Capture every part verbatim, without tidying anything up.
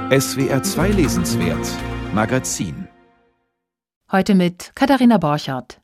S W R zwei Lesenswert Magazin. Heute mit Katharina Borchardt.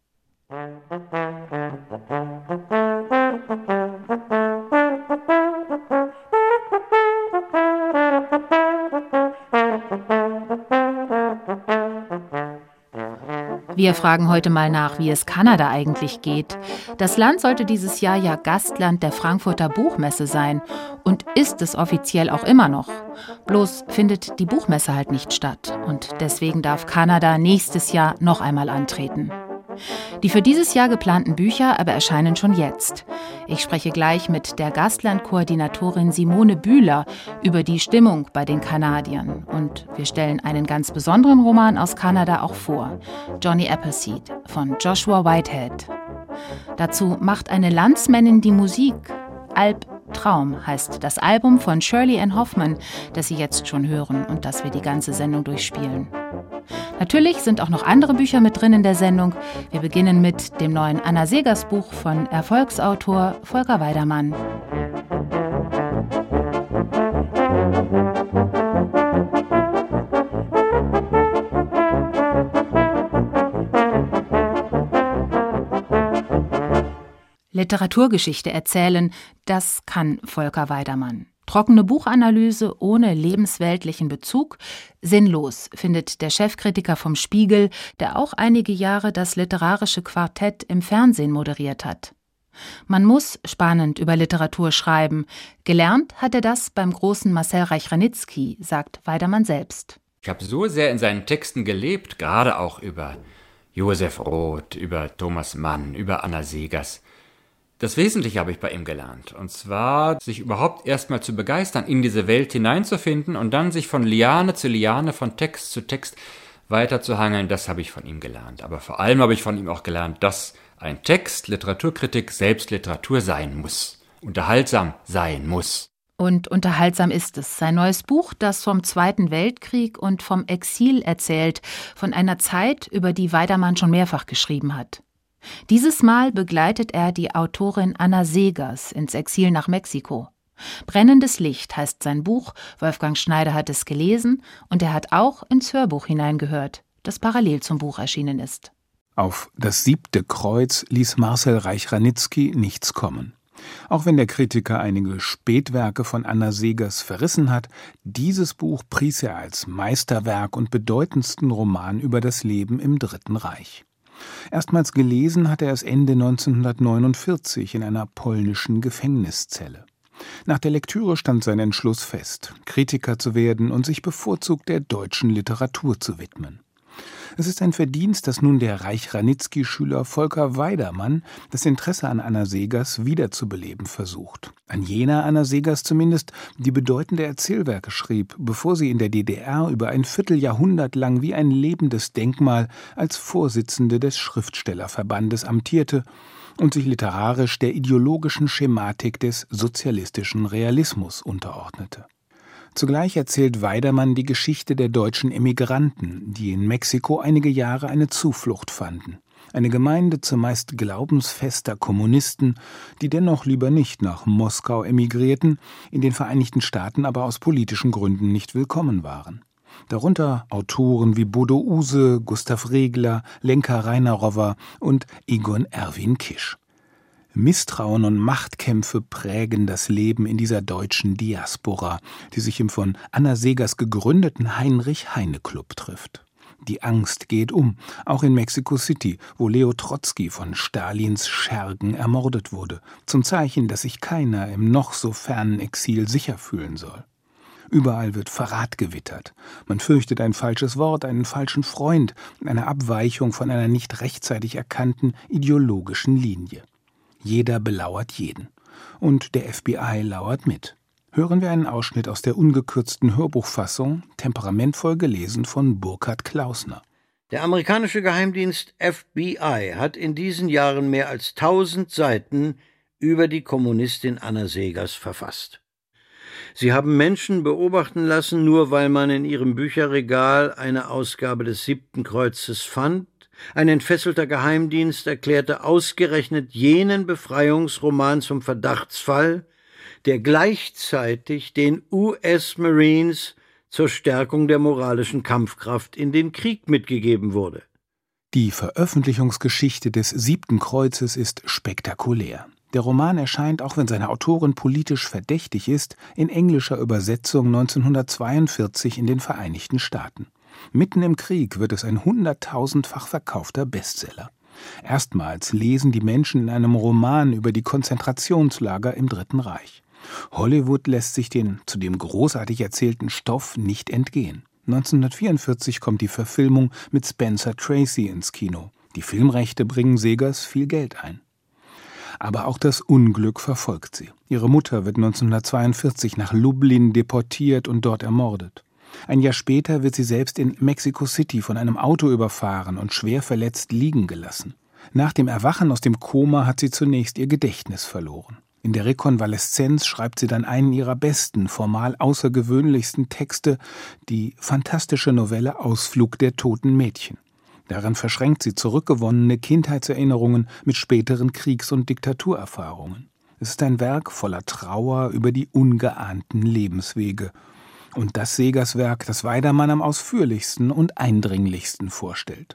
Wir fragen heute mal nach, wie es Kanada eigentlich geht. Das Land sollte dieses Jahr ja Gastland der Frankfurter Buchmesse sein und ist es offiziell auch immer noch. Bloß findet die Buchmesse halt nicht statt und deswegen darf Kanada nächstes Jahr noch einmal antreten. Die für dieses Jahr geplanten Bücher aber erscheinen schon jetzt. Ich spreche gleich mit der Gastlandkoordinatorin Simone Bühler über die Stimmung bei den Kanadiern. Und wir stellen einen ganz besonderen Roman aus Kanada auch vor, Johnny Appleseed von Joshua Whitehead. Dazu macht eine Landsmännin die Musik. Albtraum heißt das Album von Shirley Ann Hoffman, das Sie jetzt schon hören und das wir die ganze Sendung durchspielen. Natürlich sind auch noch andere Bücher mit drin in der Sendung. Wir beginnen mit dem neuen Anna Seghers Buch von Erfolgsautor Volker Weidermann. Literaturgeschichte erzählen, das kann Volker Weidermann. Trockene Buchanalyse ohne lebensweltlichen Bezug? Sinnlos, findet der Chefkritiker vom Spiegel, der auch einige Jahre das literarische Quartett im Fernsehen moderiert hat. Man muss spannend über Literatur schreiben. Gelernt hat er das beim großen Marcel Reich-Ranitzky, sagt Weidermann selbst. Ich habe so sehr in seinen Texten gelebt, gerade auch über Josef Roth, über Thomas Mann, über Anna Seghers. Das Wesentliche habe ich bei ihm gelernt, und zwar sich überhaupt erstmal zu begeistern, in diese Welt hineinzufinden und dann sich von Liane zu Liane, von Text zu Text weiterzuhangeln, das habe ich von ihm gelernt. Aber vor allem habe ich von ihm auch gelernt, dass ein Text, Literaturkritik, selbst Literatur sein muss, unterhaltsam sein muss. Und unterhaltsam ist es. Sein neues Buch, das vom Zweiten Weltkrieg und vom Exil erzählt, von einer Zeit, über die Weidermann schon mehrfach geschrieben hat. Dieses Mal begleitet er die Autorin Anna Seghers ins Exil nach Mexiko. Brennendes Licht heißt sein Buch, Wolfgang Schneider hat es gelesen und er hat auch ins Hörbuch hineingehört, das parallel zum Buch erschienen ist. Auf Das siebte Kreuz ließ Marcel Reich-Ranitzky nichts kommen. Auch wenn der Kritiker einige Spätwerke von Anna Seghers verrissen hat, dieses Buch pries er als Meisterwerk und bedeutendsten Roman über das Leben im Dritten Reich. Erstmals gelesen hat er es Ende neunzehnhundertneunundvierzig in einer polnischen Gefängniszelle. Nach der Lektüre stand sein Entschluss fest, Kritiker zu werden und sich bevorzugt der deutschen Literatur zu widmen. Es ist ein Verdienst, dass nun der Reich-Ranitzky-Schüler Volker Weidermann das Interesse an Anna Seghers wiederzubeleben versucht. An jener Anna Seghers zumindest, die bedeutende Erzählwerke schrieb, bevor sie in der D D R über ein Vierteljahrhundert lang wie ein lebendes Denkmal als Vorsitzende des Schriftstellerverbandes amtierte und sich literarisch der ideologischen Schematik des sozialistischen Realismus unterordnete. Zugleich erzählt Weidermann die Geschichte der deutschen Emigranten, die in Mexiko einige Jahre eine Zuflucht fanden. Eine Gemeinde zumeist glaubensfester Kommunisten, die dennoch lieber nicht nach Moskau emigrierten, in den Vereinigten Staaten aber aus politischen Gründen nicht willkommen waren. Darunter Autoren wie Bodo Use, Gustav Regler, Lenka Reinerowa und Egon Erwin Kisch. Misstrauen und Machtkämpfe prägen das Leben in dieser deutschen Diaspora, die sich im von Anna Seghers gegründeten Heinrich-Heine-Club trifft. Die Angst geht um, auch in Mexico City, wo Leo Trotzki von Stalins Schergen ermordet wurde, zum Zeichen, dass sich keiner im noch so fernen Exil sicher fühlen soll. Überall wird Verrat gewittert. Man fürchtet ein falsches Wort, einen falschen Freund, eine Abweichung von einer nicht rechtzeitig erkannten ideologischen Linie. Jeder belauert jeden. Und der F B I lauert mit. Hören wir einen Ausschnitt aus der ungekürzten Hörbuchfassung, temperamentvoll gelesen von Burkhard Klausner. Der amerikanische Geheimdienst F B I hat in diesen Jahren mehr als tausend Seiten über die Kommunistin Anna Seghers verfasst. Sie haben Menschen beobachten lassen, nur weil man in ihrem Bücherregal eine Ausgabe des siebten Kreuzes fand. Ein entfesselter Geheimdienst erklärte ausgerechnet jenen Befreiungsroman zum Verdachtsfall, der gleichzeitig den U S Marines zur Stärkung der moralischen Kampfkraft in den Krieg mitgegeben wurde. Die Veröffentlichungsgeschichte des Siebten Kreuzes ist spektakulär. Der Roman erscheint, auch wenn seine Autorin politisch verdächtig ist, in englischer Übersetzung neunzehnhundertzweiundvierzig in den Vereinigten Staaten. Mitten im Krieg wird es ein hunderttausendfach verkaufter Bestseller. Erstmals lesen die Menschen in einem Roman über die Konzentrationslager im Dritten Reich. Hollywood lässt sich den zudem großartig erzählten Stoff nicht entgehen. neunzehnhundertvierundvierzig kommt die Verfilmung mit Spencer Tracy ins Kino. Die Filmrechte bringen Segers viel Geld ein. Aber auch das Unglück verfolgt sie. Ihre Mutter wird neunzehnhundertzweiundvierzig nach Lublin deportiert und dort ermordet. Ein Jahr später wird sie selbst in Mexico City von einem Auto überfahren und schwer verletzt liegen gelassen. Nach dem Erwachen aus dem Koma hat sie zunächst ihr Gedächtnis verloren. In der Rekonvaleszenz schreibt sie dann einen ihrer besten, formal außergewöhnlichsten Texte, die fantastische Novelle Ausflug der toten Mädchen. Darin verschränkt sie zurückgewonnene Kindheitserinnerungen mit späteren Kriegs- und Diktaturerfahrungen. Es ist ein Werk voller Trauer über die ungeahnten Lebenswege. Und das Segers Werk, das Weidermann am ausführlichsten und eindringlichsten vorstellt.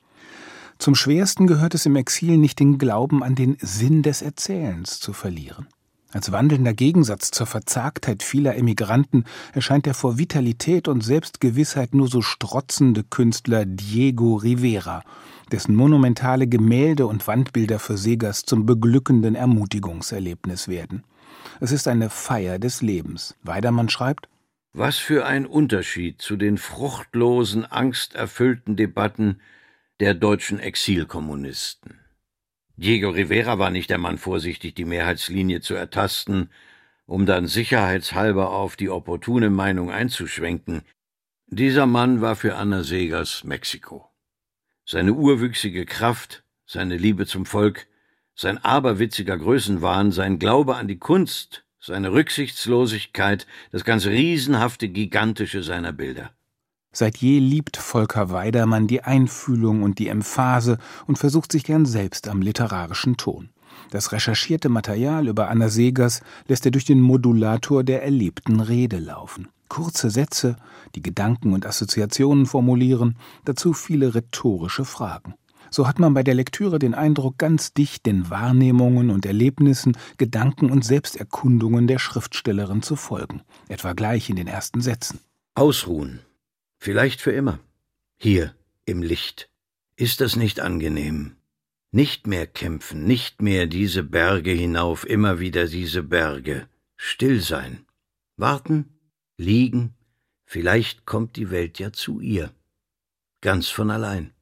Zum Schwersten gehört es im Exil nicht, den Glauben an den Sinn des Erzählens zu verlieren. Als wandelnder Gegensatz zur Verzagtheit vieler Emigranten erscheint der vor Vitalität und Selbstgewissheit nur so strotzende Künstler Diego Rivera, dessen monumentale Gemälde und Wandbilder für Segers zum beglückenden Ermutigungserlebnis werden. Es ist eine Feier des Lebens. Weidermann schreibt: Was für ein Unterschied zu den fruchtlosen, angsterfüllten Debatten der deutschen Exilkommunisten. Diego Rivera war nicht der Mann, vorsichtig die Mehrheitslinie zu ertasten, um dann sicherheitshalber auf die opportune Meinung einzuschwenken. Dieser Mann war für Anna Segers Mexiko. Seine urwüchsige Kraft, seine Liebe zum Volk, sein aberwitziger Größenwahn, sein Glaube an die Kunst, seine Rücksichtslosigkeit, das ganze riesenhafte, gigantische seiner Bilder. Seit je liebt Volker Weidermann die Einfühlung und die Emphase und versucht sich gern selbst am literarischen Ton. Das recherchierte Material über Anna Segers lässt er durch den Modulator der erlebten Rede laufen. Kurze Sätze, die Gedanken und Assoziationen formulieren, dazu viele rhetorische Fragen. So hat man bei der Lektüre den Eindruck, ganz dicht den Wahrnehmungen und Erlebnissen, Gedanken und Selbsterkundungen der Schriftstellerin zu folgen, etwa gleich in den ersten Sätzen. Ausruhen. Vielleicht für immer. Hier, im Licht. Ist das nicht angenehm? Nicht mehr kämpfen, nicht mehr diese Berge hinauf, immer wieder diese Berge. Still sein. Warten, liegen. Vielleicht kommt die Welt ja zu ihr. Ganz von allein.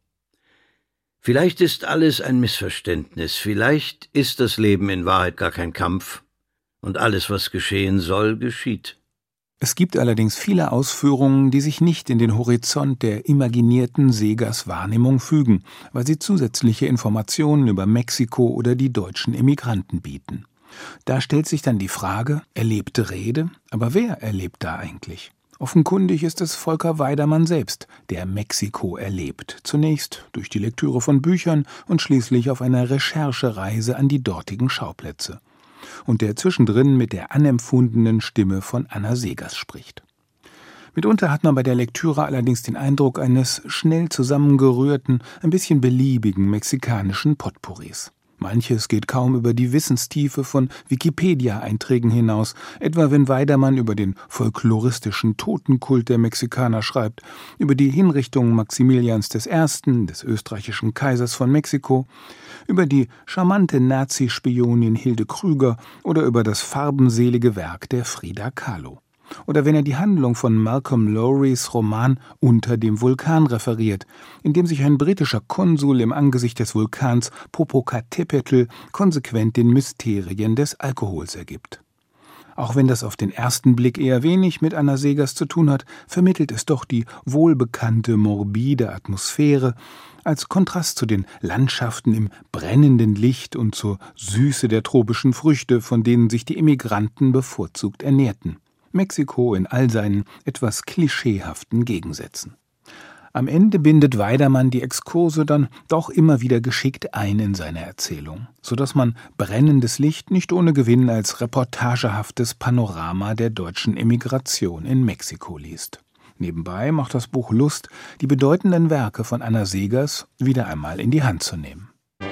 Vielleicht ist alles ein Missverständnis. Vielleicht ist das Leben in Wahrheit gar kein Kampf. Und alles, was geschehen soll, geschieht. Es gibt allerdings viele Ausführungen, die sich nicht in den Horizont der imaginierten Segers Wahrnehmung fügen, weil sie zusätzliche Informationen über Mexiko oder die deutschen Emigranten bieten. Da stellt sich dann die Frage, erlebte Rede, aber wer erlebt da eigentlich? Offenkundig ist es Volker Weidermann selbst, der Mexiko erlebt, zunächst durch die Lektüre von Büchern und schließlich auf einer Recherchereise an die dortigen Schauplätze. Und der zwischendrin mit der anempfundenen Stimme von Anna Segers spricht. Mitunter hat man bei der Lektüre allerdings den Eindruck eines schnell zusammengerührten, ein bisschen beliebigen mexikanischen Potpourris. Manches geht kaum über die Wissenstiefe von Wikipedia-Einträgen hinaus, etwa wenn Weidermann über den folkloristischen Totenkult der Mexikaner schreibt, über die Hinrichtung Maximilians des Ersten, des österreichischen Kaisers von Mexiko, über die charmante Nazi-Spionin Hilde Krüger oder über das farbenselige Werk der Frida Kahlo. Oder wenn er die Handlung von Malcolm Lowrys Roman Unter dem Vulkan referiert, in dem sich ein britischer Konsul im Angesicht des Vulkans Popocatépetl konsequent den Mysterien des Alkohols ergibt. Auch wenn das auf den ersten Blick eher wenig mit Anna Segers zu tun hat, vermittelt es doch die wohlbekannte morbide Atmosphäre als Kontrast zu den Landschaften im brennenden Licht und zur Süße der tropischen Früchte, von denen sich die Emigranten bevorzugt ernährten. Mexiko in all seinen etwas klischeehaften Gegensätzen. Am Ende bindet Weidermann die Exkurse dann doch immer wieder geschickt ein in seine Erzählung, sodass man brennendes Licht nicht ohne Gewinn als reportagehaftes Panorama der deutschen Emigration in Mexiko liest. Nebenbei macht das Buch Lust, die bedeutenden Werke von Anna Seghers wieder einmal in die Hand zu nehmen.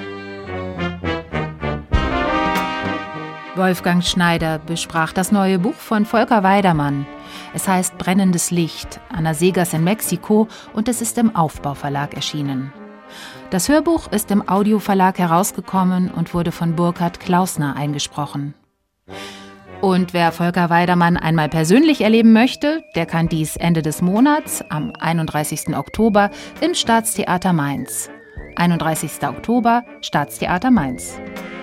Wolfgang Schneider besprach das neue Buch von Volker Weidermann. Es heißt Brennendes Licht, Anna Seghers in Mexiko, und es ist im Aufbau Verlag erschienen. Das Hörbuch ist im Audioverlag herausgekommen und wurde von Burkhard Klausner eingesprochen. Und wer Volker Weidermann einmal persönlich erleben möchte, der kann dies Ende des Monats, am einunddreißigsten Oktober, im Staatstheater Mainz. einunddreißigsten Oktober, Staatstheater Mainz.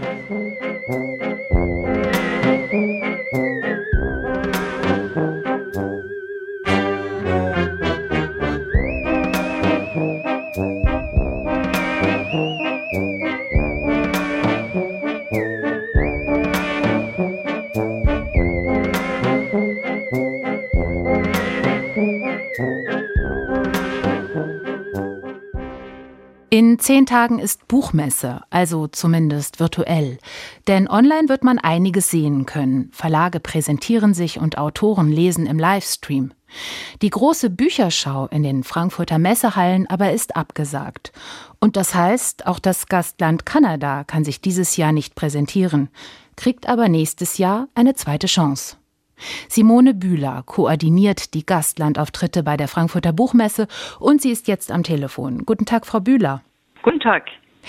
In zehn Tagen ist Buchmesse, also zumindest virtuell. Denn online wird man einiges sehen können. Verlage präsentieren sich und Autoren lesen im Livestream. Die große Bücherschau in den Frankfurter Messehallen aber ist abgesagt. Und das heißt, auch das Gastland Kanada kann sich dieses Jahr nicht präsentieren, kriegt aber nächstes Jahr eine zweite Chance. Simone Bühler koordiniert die Gastlandauftritte bei der Frankfurter Buchmesse und sie ist jetzt am Telefon. Guten Tag, Frau Bühler. Guten Tag.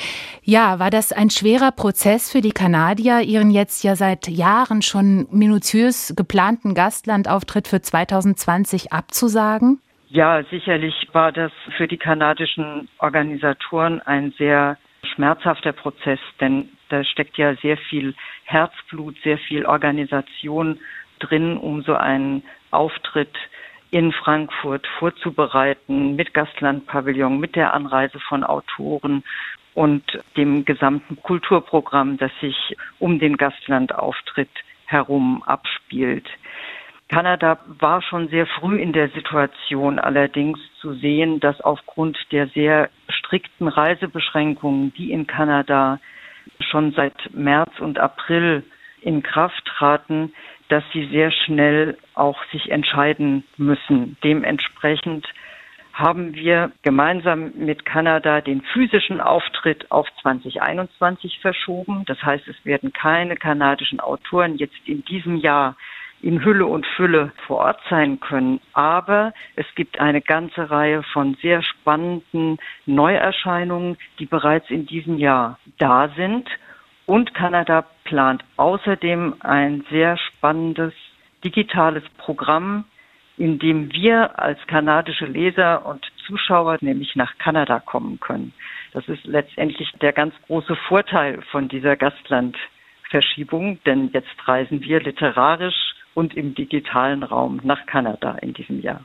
Ja, war das ein schwerer Prozess für die Kanadier, ihren jetzt ja seit Jahren schon minutiös geplanten Gastlandauftritt für zwanzig zwanzig abzusagen? Ja, sicherlich war das für die kanadischen Organisatoren ein sehr schmerzhafter Prozess, denn da steckt ja sehr viel Herzblut, sehr viel Organisation drin, um so einen Auftritt in Frankfurt vorzubereiten, mit Gastlandpavillon, mit der Anreise von Autoren und dem gesamten Kulturprogramm, das sich um den Gastlandauftritt herum abspielt. Kanada war schon sehr früh in der Situation allerdings zu sehen, dass aufgrund der sehr strikten Reisebeschränkungen, die in Kanada schon seit März und April in Kraft traten, dass sie sehr schnell auch sich entscheiden müssen. Dementsprechend haben wir gemeinsam mit Kanada den physischen Auftritt auf zwanzig einundzwanzig verschoben. Das heißt, es werden keine kanadischen Autoren jetzt in diesem Jahr in Hülle und Fülle vor Ort sein können. Aber es gibt eine ganze Reihe von sehr spannenden Neuerscheinungen, die bereits in diesem Jahr da sind. Und Kanada plant außerdem ein sehr spannendes digitales Programm, in dem wir als kanadische Leser und Zuschauer nämlich nach Kanada kommen können. Das ist letztendlich der ganz große Vorteil von dieser Gastlandverschiebung, denn jetzt reisen wir literarisch und im digitalen Raum nach Kanada in diesem Jahr.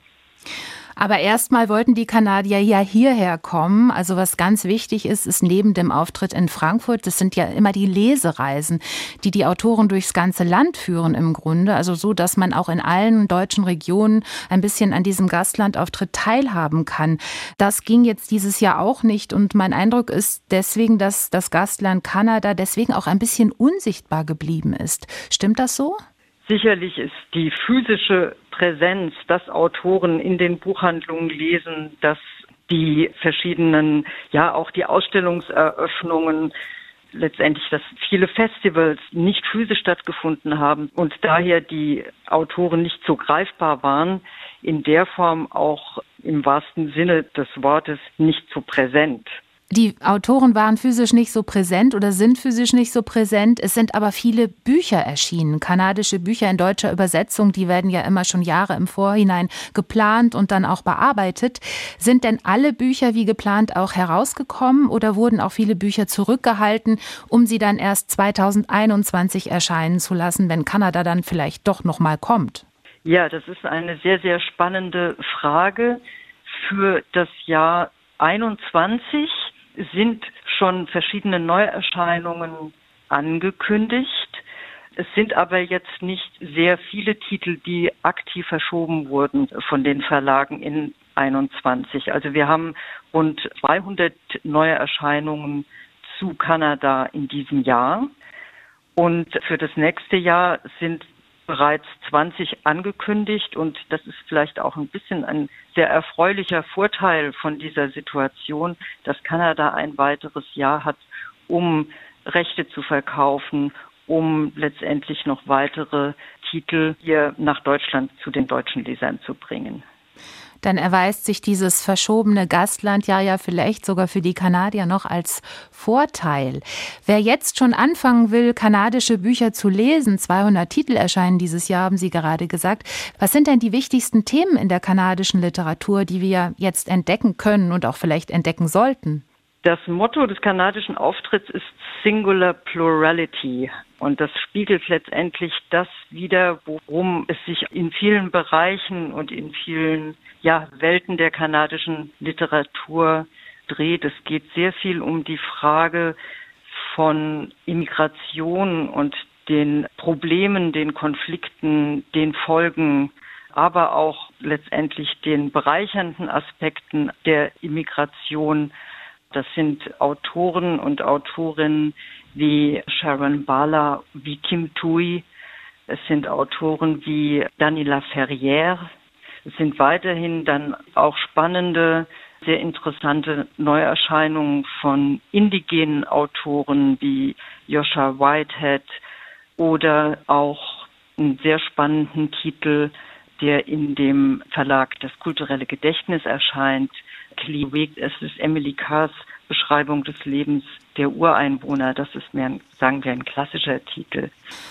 Aber erstmal wollten die Kanadier ja hierher kommen. Also was ganz wichtig ist, ist neben dem Auftritt in Frankfurt, das sind ja immer die Lesereisen, die die Autoren durchs ganze Land führen im Grunde. Also so, dass man auch in allen deutschen Regionen ein bisschen an diesem Gastlandauftritt teilhaben kann. Das ging jetzt dieses Jahr auch nicht. Und mein Eindruck ist deswegen, dass das Gastland Kanada deswegen auch ein bisschen unsichtbar geblieben ist. Stimmt das so? Sicherlich ist die physische Präsenz, dass Autoren in den Buchhandlungen lesen, dass die verschiedenen, ja auch die Ausstellungseröffnungen, letztendlich, dass viele Festivals nicht physisch stattgefunden haben und daher die Autoren nicht so greifbar waren, in der Form auch im wahrsten Sinne des Wortes nicht so präsent. Die Autoren waren physisch nicht so präsent oder sind physisch nicht so präsent. Es sind aber viele Bücher erschienen, kanadische Bücher in deutscher Übersetzung. Die werden ja immer schon Jahre im Vorhinein geplant und dann auch bearbeitet. Sind denn alle Bücher wie geplant auch herausgekommen oder wurden auch viele Bücher zurückgehalten, um sie dann erst zwanzig einundzwanzig erscheinen zu lassen, wenn Kanada dann vielleicht doch noch mal kommt? Ja, das ist eine sehr, sehr spannende Frage. Für das Jahr einundzwanzig sind schon verschiedene Neuerscheinungen angekündigt. Es sind aber jetzt nicht sehr viele Titel, die aktiv verschoben wurden von den Verlagen in einundzwanzig. Also wir haben rund zweihundert Neuerscheinungen zu Kanada in diesem Jahr. Und für das nächste Jahr sind bereits zwanzig angekündigt und das ist vielleicht auch ein bisschen ein sehr erfreulicher Vorteil von dieser Situation, dass Kanada ein weiteres Jahr hat, um Rechte zu verkaufen, um letztendlich noch weitere Titel hier nach Deutschland zu den deutschen Lesern zu bringen. Dann erweist sich dieses verschobene Gastlandjahr ja vielleicht sogar für die Kanadier noch als Vorteil. Wer jetzt schon anfangen will, kanadische Bücher zu lesen, zweihundert Titel erscheinen dieses Jahr, haben Sie gerade gesagt. Was sind denn die wichtigsten Themen in der kanadischen Literatur, die wir jetzt entdecken können und auch vielleicht entdecken sollten? Das Motto des kanadischen Auftritts ist Singular Plurality und das spiegelt letztendlich das wider, worum es sich in vielen Bereichen und in vielen ja, Welten der kanadischen Literatur dreht. Es geht sehr viel um die Frage von Immigration und den Problemen, den Konflikten, den Folgen, aber auch letztendlich den bereichernden Aspekten der Immigration. Das sind Autoren und Autorinnen wie Sharon Bala, wie Kim Thuy. Es sind Autoren wie Daniela Ferrière. Es sind weiterhin dann auch spannende, sehr interessante Neuerscheinungen von indigenen Autoren wie Joshua Whitehead oder auch einen sehr spannenden Titel, der in dem Verlag Das kulturelle Gedächtnis erscheint. Es ist Emily Carrs Beschreibung des Lebens der Ureinwohner. Das ist mehr, sagen wir, ein klassischer Titel.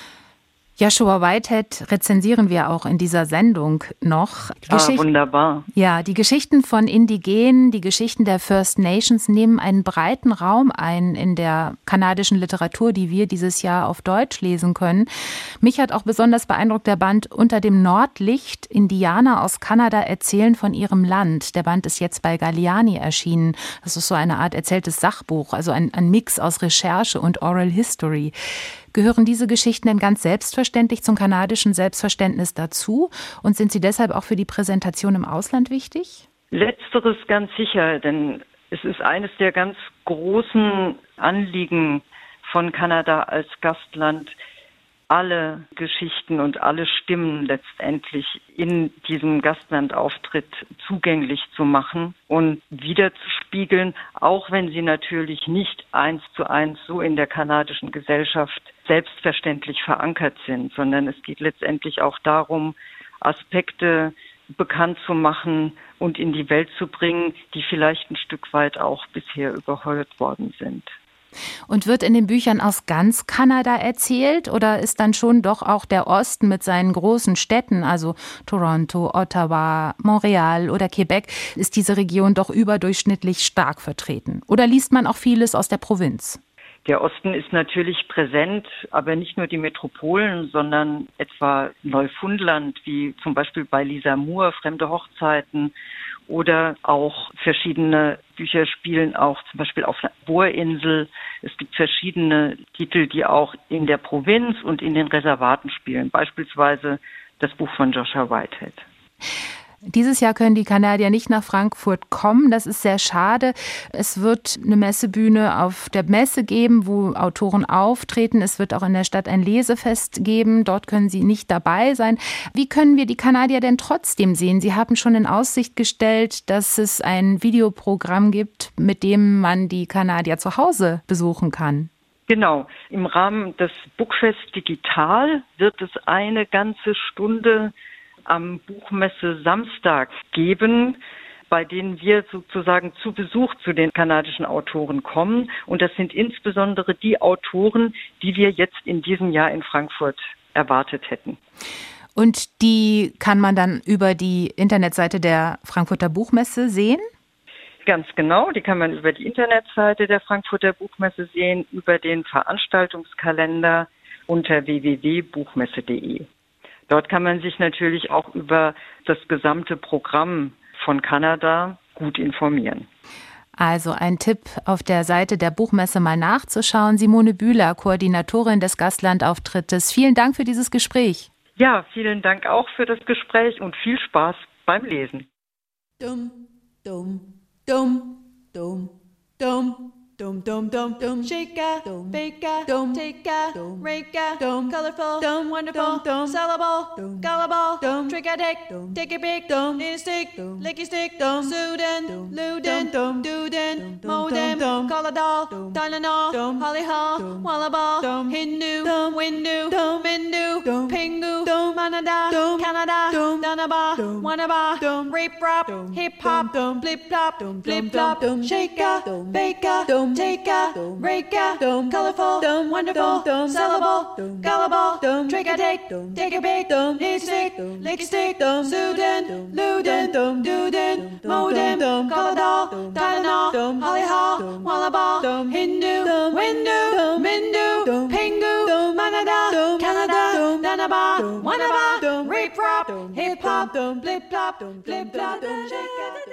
Joshua Whitehead rezensieren wir auch in dieser Sendung noch. Ah, wunderbar. Ja, die Geschichten von Indigenen, die Geschichten der First Nations nehmen einen breiten Raum ein in der kanadischen Literatur, die wir dieses Jahr auf Deutsch lesen können. Mich hat auch besonders beeindruckt der Band Unter dem Nordlicht. Indianer aus Kanada erzählen von ihrem Land. Der Band ist jetzt bei Galliani erschienen. Das ist so eine Art erzähltes Sachbuch, also ein, ein Mix aus Recherche und Oral History. Gehören diese Geschichten denn ganz selbstverständlich zum kanadischen Selbstverständnis dazu und sind sie deshalb auch für die Präsentation im Ausland wichtig? Letzteres ganz sicher, denn es ist eines der ganz großen Anliegen von Kanada als Gastland, alle Geschichten und alle Stimmen letztendlich in diesem Gastlandauftritt zugänglich zu machen und wiederzuspiegeln, auch wenn sie natürlich nicht eins zu eins so in der kanadischen Gesellschaft selbstverständlich verankert sind, sondern es geht letztendlich auch darum, Aspekte bekannt zu machen und in die Welt zu bringen, die vielleicht ein Stück weit auch bisher überhört worden sind. Und wird in den Büchern aus ganz Kanada erzählt oder ist dann schon doch auch der Osten mit seinen großen Städten, also Toronto, Ottawa, Montreal oder Quebec, ist diese Region doch überdurchschnittlich stark vertreten? Oder liest man auch vieles aus der Provinz? Der Osten ist natürlich präsent, aber nicht nur die Metropolen, sondern etwa Neufundland, wie zum Beispiel bei Lisa Moore, Fremde Hochzeiten, oder auch verschiedene Bücher spielen auch zum Beispiel auf der Bohrinsel. Es gibt verschiedene Titel, die auch in der Provinz und in den Reservaten spielen, beispielsweise das Buch von Joshua Whitehead. Dieses Jahr können die Kanadier nicht nach Frankfurt kommen. Das ist sehr schade. Es wird eine Messebühne auf der Messe geben, wo Autoren auftreten. Es wird auch in der Stadt ein Lesefest geben. Dort können sie nicht dabei sein. Wie können wir die Kanadier denn trotzdem sehen? Sie haben schon in Aussicht gestellt, dass es ein Videoprogramm gibt, mit dem man die Kanadier zu Hause besuchen kann. Genau. Im Rahmen des Bookfest Digital wird es eine ganze Stunde am Buchmesse Samstag geben, bei denen wir sozusagen zu Besuch zu den kanadischen Autoren kommen. Und das sind insbesondere die Autoren, die wir jetzt in diesem Jahr in Frankfurt erwartet hätten. Und die kann man dann über die Internetseite der Frankfurter Buchmesse sehen? Ganz genau, die kann man über die Internetseite der Frankfurter Buchmesse sehen, über den Veranstaltungskalender unter w w w punkt buchmesse punkt d e. Dort kann man sich natürlich auch über das gesamte Programm von Kanada gut informieren. Also ein Tipp, auf der Seite der Buchmesse mal nachzuschauen. Simone Bühler, Koordinatorin des Gastlandauftritts. Vielen Dank für dieses Gespräch. Ja, vielen Dank auch für das Gespräch und viel Spaß beim Lesen. Dum, dum, dum, dum, dum, Dum dum dum dum shake-a, dum bake-a, dum take-a, dum rake-a, dum colorful, dum wonderful, dum sellable, dum gullible, dum trick-a-dick, dum take a big, dum stick, dum licky stick, dum Sudan, dum Luden, dum Duden, modem, dum colladol, dum Tylenol, dum hollyhaw, dum wallaball, dum Hindu, dum windu, dum Hindu, dum pingu, dum Canada, dum Canada, dum Danaba, dum Wanaba, dum rape rap, dum hip hop, dum flip flop, dum flip flop, dum shake-a, dum bake-a, dum take-a, dum rake-a, dum colorful, dum wonderful, dum sellable, dum gullible, dum trick-a-take, dum take a big, dum stick, dum licky stick, dum Sudan, dum Luden, dum Duden, modem, dum colladol, dum Tylenol, dum hollyhaw, dum wallaball, dum Hindu, dum windu, dum Mindu, dum pingu, dum Canada, dum Canada, dum Danaba, dum Wanaba, dum rape rap, dum hip hop, dum flip flop, dum flip flop, dum shake-a.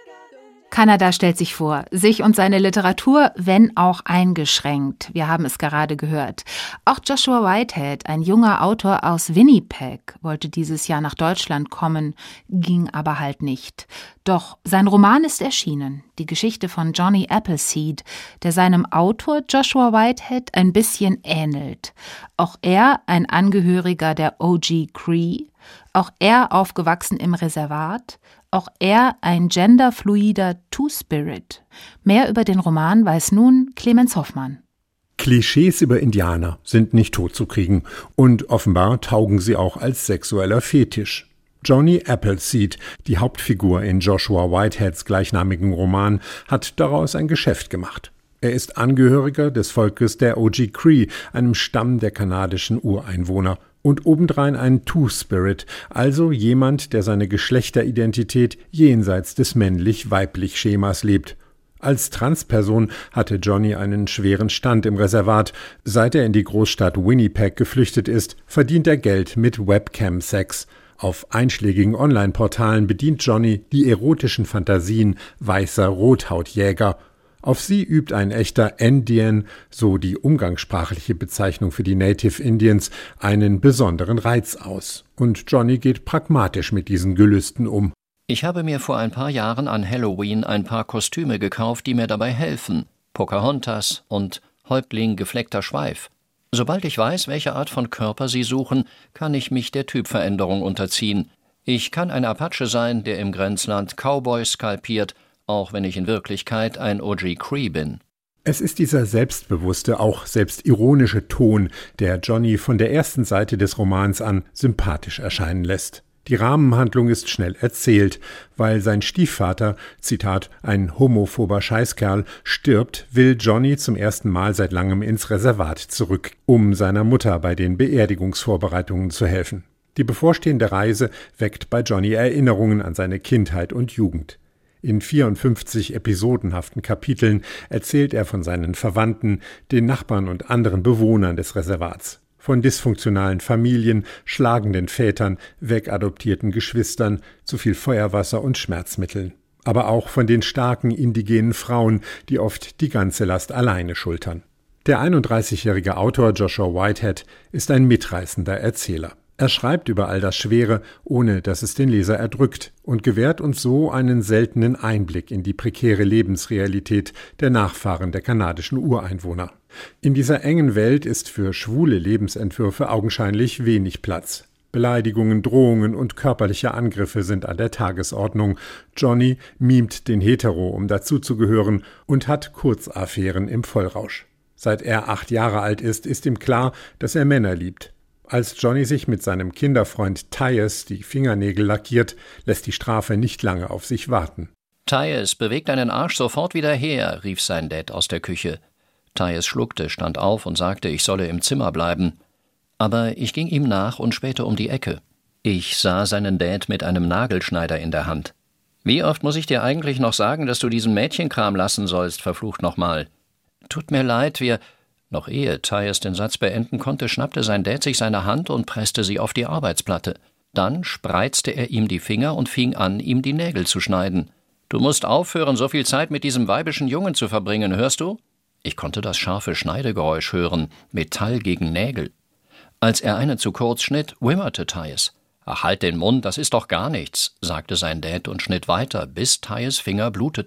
Kanada stellt sich vor, sich und seine Literatur, wenn auch eingeschränkt. Wir haben es gerade gehört. Auch Joshua Whitehead, ein junger Autor aus Winnipeg, wollte dieses Jahr nach Deutschland kommen, ging aber halt nicht. Doch sein Roman ist erschienen, die Geschichte von Johnny Appleseed, der seinem Autor Joshua Whitehead ein bisschen ähnelt. Auch er ein Angehöriger der O G Cree, auch er aufgewachsen im Reservat, auch er ein genderfluider Two-Spirit. Mehr über den Roman weiß nun Clemens Hoffmann. Klischees über Indianer sind nicht totzukriegen und offenbar taugen sie auch als sexueller Fetisch. Johnny Appleseed, die Hauptfigur in Joshua Whiteheads gleichnamigen Roman, hat daraus ein Geschäft gemacht. Er ist Angehöriger des Volkes der O G Cree, einem Stamm der kanadischen Ureinwohner. Und obendrein ein Two-Spirit, also jemand, der seine Geschlechteridentität jenseits des männlich-weiblich-Schemas lebt. Als Transperson hatte Johnny einen schweren Stand im Reservat. Seit er in die Großstadt Winnipeg geflüchtet ist, verdient er Geld mit Webcam-Sex. Auf einschlägigen Online-Portalen bedient Johnny die erotischen Fantasien weißer Rothautjäger. Auf sie übt ein echter Indian, so die umgangssprachliche Bezeichnung für die Native Indians, einen besonderen Reiz aus. Und Johnny geht pragmatisch mit diesen Gelüsten um. Ich habe mir vor ein paar Jahren an Halloween ein paar Kostüme gekauft, die mir dabei helfen. Pocahontas und Häuptling gefleckter Schweif. Sobald ich weiß, welche Art von Körper sie suchen, kann ich mich der Typveränderung unterziehen. Ich kann ein Apache sein, der im Grenzland Cowboys skalpiert, auch wenn ich in Wirklichkeit ein O G Cree bin. Es ist dieser selbstbewusste, auch selbstironische Ton, der Johnny von der ersten Seite des Romans an sympathisch erscheinen lässt. Die Rahmenhandlung ist schnell erzählt, weil sein Stiefvater, Zitat, ein homophober Scheißkerl, stirbt, will Johnny zum ersten Mal seit langem ins Reservat zurück, um seiner Mutter bei den Beerdigungsvorbereitungen zu helfen. Die bevorstehende Reise weckt bei Johnny Erinnerungen an seine Kindheit und Jugend. In vierundfünfzig episodenhaften Kapiteln erzählt er von seinen Verwandten, den Nachbarn und anderen Bewohnern des Reservats. Von dysfunktionalen Familien, schlagenden Vätern, wegadoptierten Geschwistern, zu viel Feuerwasser und Schmerzmitteln. Aber auch von den starken indigenen Frauen, die oft die ganze Last alleine schultern. Der einunddreißigjährige Autor Joshua Whitehead ist ein mitreißender Erzähler. Er schreibt über all das Schwere, ohne dass es den Leser erdrückt, und gewährt uns so einen seltenen Einblick in die prekäre Lebensrealität der Nachfahren der kanadischen Ureinwohner. In dieser engen Welt ist für schwule Lebensentwürfe augenscheinlich wenig Platz. Beleidigungen, Drohungen und körperliche Angriffe sind an der Tagesordnung. Johnny mimt den Hetero, um dazuzugehören, und hat Kurzaffären im Vollrausch. Seit er acht Jahre alt ist, ist ihm klar, dass er Männer liebt. Als Johnny sich mit seinem Kinderfreund Tyus die Fingernägel lackiert, lässt die Strafe nicht lange auf sich warten. »Tyus, beweg deinen Arsch sofort wieder her«, rief sein Dad aus der Küche. Tyus schluckte, stand auf und sagte, ich solle im Zimmer bleiben. Aber ich ging ihm nach und spähte um die Ecke. Ich sah seinen Dad mit einem Nagelschneider in der Hand. »Wie oft muss ich dir eigentlich noch sagen, dass du diesen Mädchenkram lassen sollst, verflucht nochmal?« »Tut mir leid, wir...« Noch ehe Tyus den Satz beenden konnte, schnappte sein Dad sich seine Hand und presste sie auf die Arbeitsplatte. Dann spreizte er ihm die Finger und fing an, ihm die Nägel zu schneiden. »Du musst aufhören, so viel Zeit mit diesem weibischen Jungen zu verbringen, hörst du?« Ich konnte das scharfe Schneidegeräusch hören, Metall gegen Nägel. Als er eine zu kurz schnitt, wimmerte Tyus. »Ach, halt den Mund, das ist doch gar nichts«, sagte sein Dad und schnitt weiter, bis Tyus' Finger bluteten.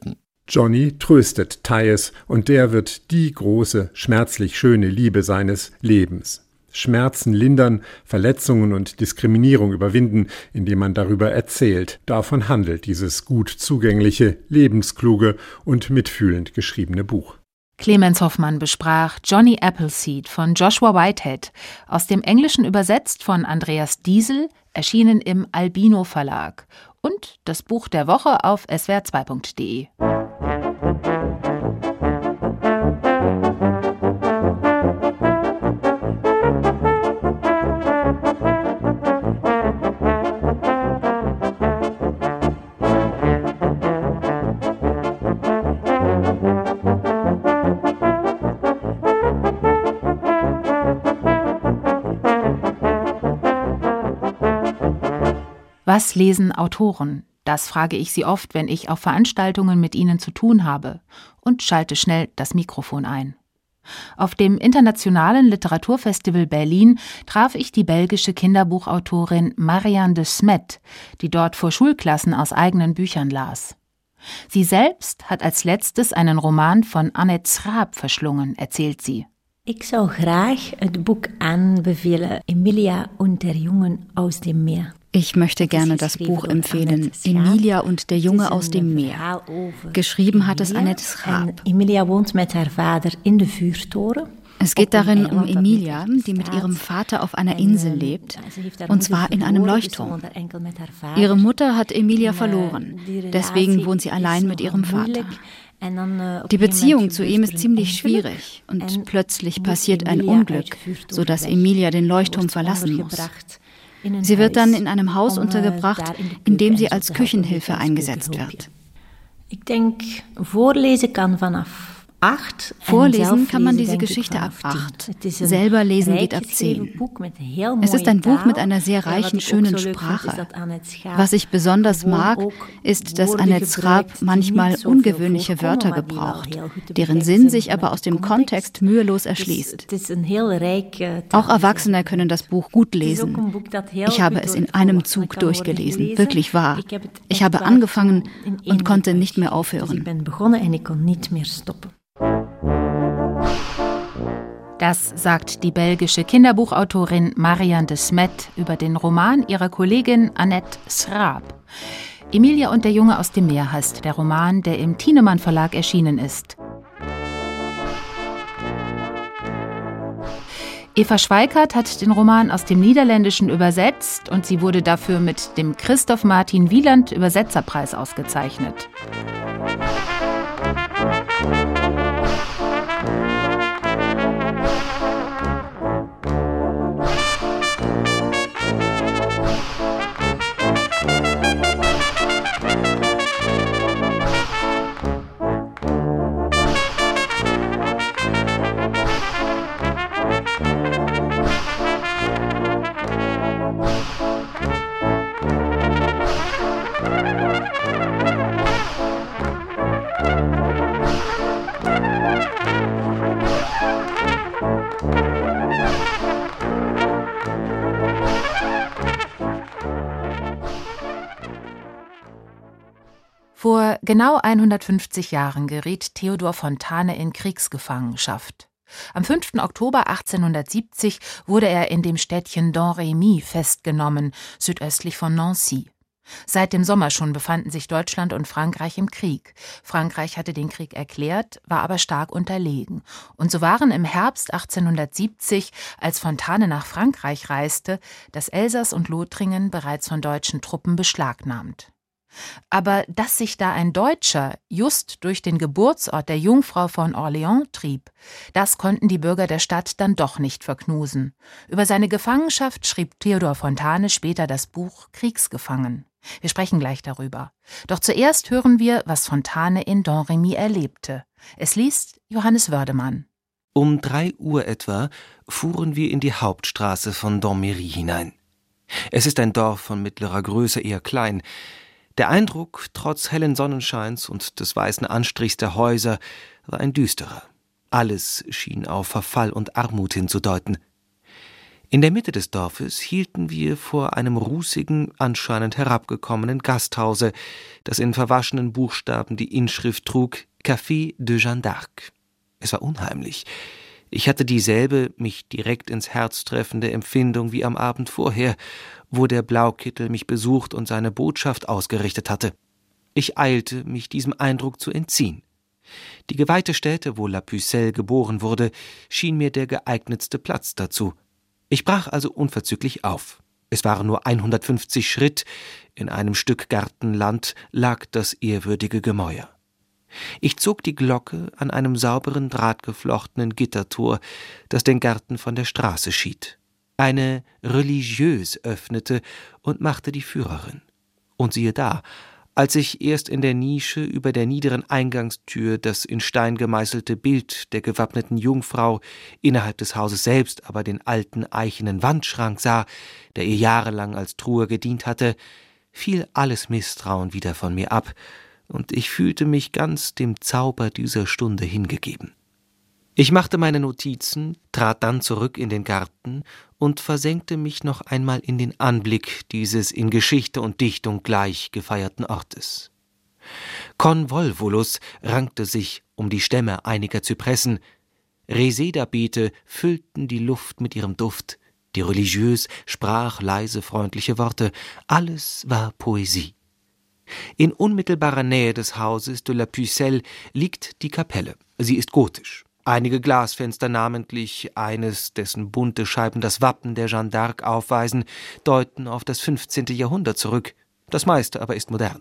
Johnny tröstet Tyus und der wird die große, schmerzlich schöne Liebe seines Lebens. Schmerzen lindern, Verletzungen und Diskriminierung überwinden, indem man darüber erzählt. Davon handelt dieses gut zugängliche, lebenskluge und mitfühlend geschriebene Buch. Clemens Hoffmann besprach Johnny Appleseed von Joshua Whitehead, aus dem Englischen übersetzt von Andreas Diesel, erschienen im Albino Verlag, und das Buch der Woche auf s w r zwei punkt d e. Was lesen Autoren? Das frage ich sie oft, wenn ich auf Veranstaltungen mit ihnen zu tun habe, und schalte schnell das Mikrofon ein. Auf dem Internationalen Literaturfestival Berlin traf ich die belgische Kinderbuchautorin Marianne de Smet, die dort vor Schulklassen aus eigenen Büchern las. Sie selbst hat als letztes einen Roman von Annette Schraap verschlungen, erzählt sie. Ich zou graag het Buch aanbevelen, Emilia und der Jungen aus dem Meer. Ich möchte gerne das Buch empfehlen, Emilia und der Junge aus dem Meer. Geschrieben hat es Annette Schraap. Emilia wohnt mit haar Vater in de Vuurtoren. Es geht darin um Emilia, die mit ihrem Vater auf einer Insel lebt, und zwar in einem Leuchtturm. Ihre Mutter hat Emilia verloren, deswegen wohnt sie allein mit ihrem Vater. Die Beziehung zu ihm ist ziemlich schwierig und plötzlich passiert ein Unglück, sodass Emilia den Leuchtturm verlassen muss. Sie wird dann in einem Haus untergebracht, in dem sie als Küchenhilfe eingesetzt wird. Ich denke, vorlesen kann vanaf acht. Vorlesen kann man diese Geschichte ab acht. Selber lesen geht ab zehn. Es ist ein Buch mit einer sehr reichen, schönen Sprache. Was ich besonders mag, ist, dass Annette Schraap manchmal ungewöhnliche Wörter gebraucht, deren Sinn sich aber aus dem Kontext mühelos erschließt. Auch Erwachsene können das Buch gut lesen. Ich habe es in einem Zug durchgelesen, wirklich wahr. Ich habe angefangen und konnte nicht mehr aufhören. Das sagt die belgische Kinderbuchautorin Marianne de Smet über den Roman ihrer Kollegin Annette Schraap. Emilia und der Junge aus dem Meer heißt der Roman, der im Thienemann Verlag erschienen ist. Eva Schweikart hat den Roman aus dem Niederländischen übersetzt und sie wurde dafür mit dem Christoph Martin Wieland Übersetzerpreis ausgezeichnet. Vor genau hundertfünfzig Jahren geriet Theodor Fontane in Kriegsgefangenschaft. Am fünften Oktober achtzehnhundertsiebzig wurde er in dem Städtchen Domremy festgenommen, südöstlich von Nancy. Seit dem Sommer schon befanden sich Deutschland und Frankreich im Krieg. Frankreich hatte den Krieg erklärt, war aber stark unterlegen. Und so waren im Herbst achtzehnhundertsiebzig, als Fontane nach Frankreich reiste, das Elsass und Lothringen bereits von deutschen Truppen beschlagnahmt. Aber dass sich da ein Deutscher just durch den Geburtsort der Jungfrau von Orléans trieb, das konnten die Bürger der Stadt dann doch nicht verknusen. Über seine Gefangenschaft schrieb Theodor Fontane später das Buch Kriegsgefangen. Wir sprechen gleich darüber. Doch zuerst hören wir, was Fontane in Domremy erlebte. Es liest Johannes Wördemann. Um drei Uhr etwa fuhren wir in die Hauptstraße von Domremy hinein. Es ist ein Dorf von mittlerer Größe, eher klein. Der Eindruck, trotz hellen Sonnenscheins und des weißen Anstrichs der Häuser, war ein düsterer. Alles schien auf Verfall und Armut hinzudeuten. In der Mitte des Dorfes hielten wir vor einem rußigen, anscheinend herabgekommenen Gasthause, das in verwaschenen Buchstaben die Inschrift trug Café de Jeanne d'Arc. Es war unheimlich. Ich hatte dieselbe, mich direkt ins Herz treffende Empfindung wie am Abend vorher, wo der Blaukittel mich besucht und seine Botschaft ausgerichtet hatte. Ich eilte, mich diesem Eindruck zu entziehen. Die geweihte Stätte, wo La Pucelle geboren wurde, schien mir der geeignetste Platz dazu. Ich brach also unverzüglich auf. Es waren nur hundertfünfzig Schritt, in einem Stück Gartenland lag das ehrwürdige Gemäuer. Ich zog die Glocke an einem sauberen, drahtgeflochtenen Gittertor, das den Garten von der Straße schied. Eine Religieuse öffnete und machte die Führerin. Und siehe da, als ich erst in der Nische über der niederen Eingangstür das in Stein gemeißelte Bild der gewappneten Jungfrau, innerhalb des Hauses selbst aber den alten eichenen Wandschrank sah, der ihr jahrelang als Truhe gedient hatte, fiel alles Misstrauen wieder von mir ab, und ich fühlte mich ganz dem Zauber dieser Stunde hingegeben. Ich machte meine Notizen, trat dann zurück in den Garten und versenkte mich noch einmal in den Anblick dieses in Geschichte und Dichtung gleich gefeierten Ortes. Convolvulus rankte sich um die Stämme einiger Zypressen, Resedabeete füllten die Luft mit ihrem Duft, die Religieuse sprach leise freundliche Worte, alles war Poesie. In unmittelbarer Nähe des Hauses de la Pucelle liegt die Kapelle. Sie ist gotisch. Einige Glasfenster, namentlich eines, dessen bunte Scheiben das Wappen der Jeanne d'Arc aufweisen, deuten auf das fünfzehnte Jahrhundert zurück. Das meiste aber ist modern.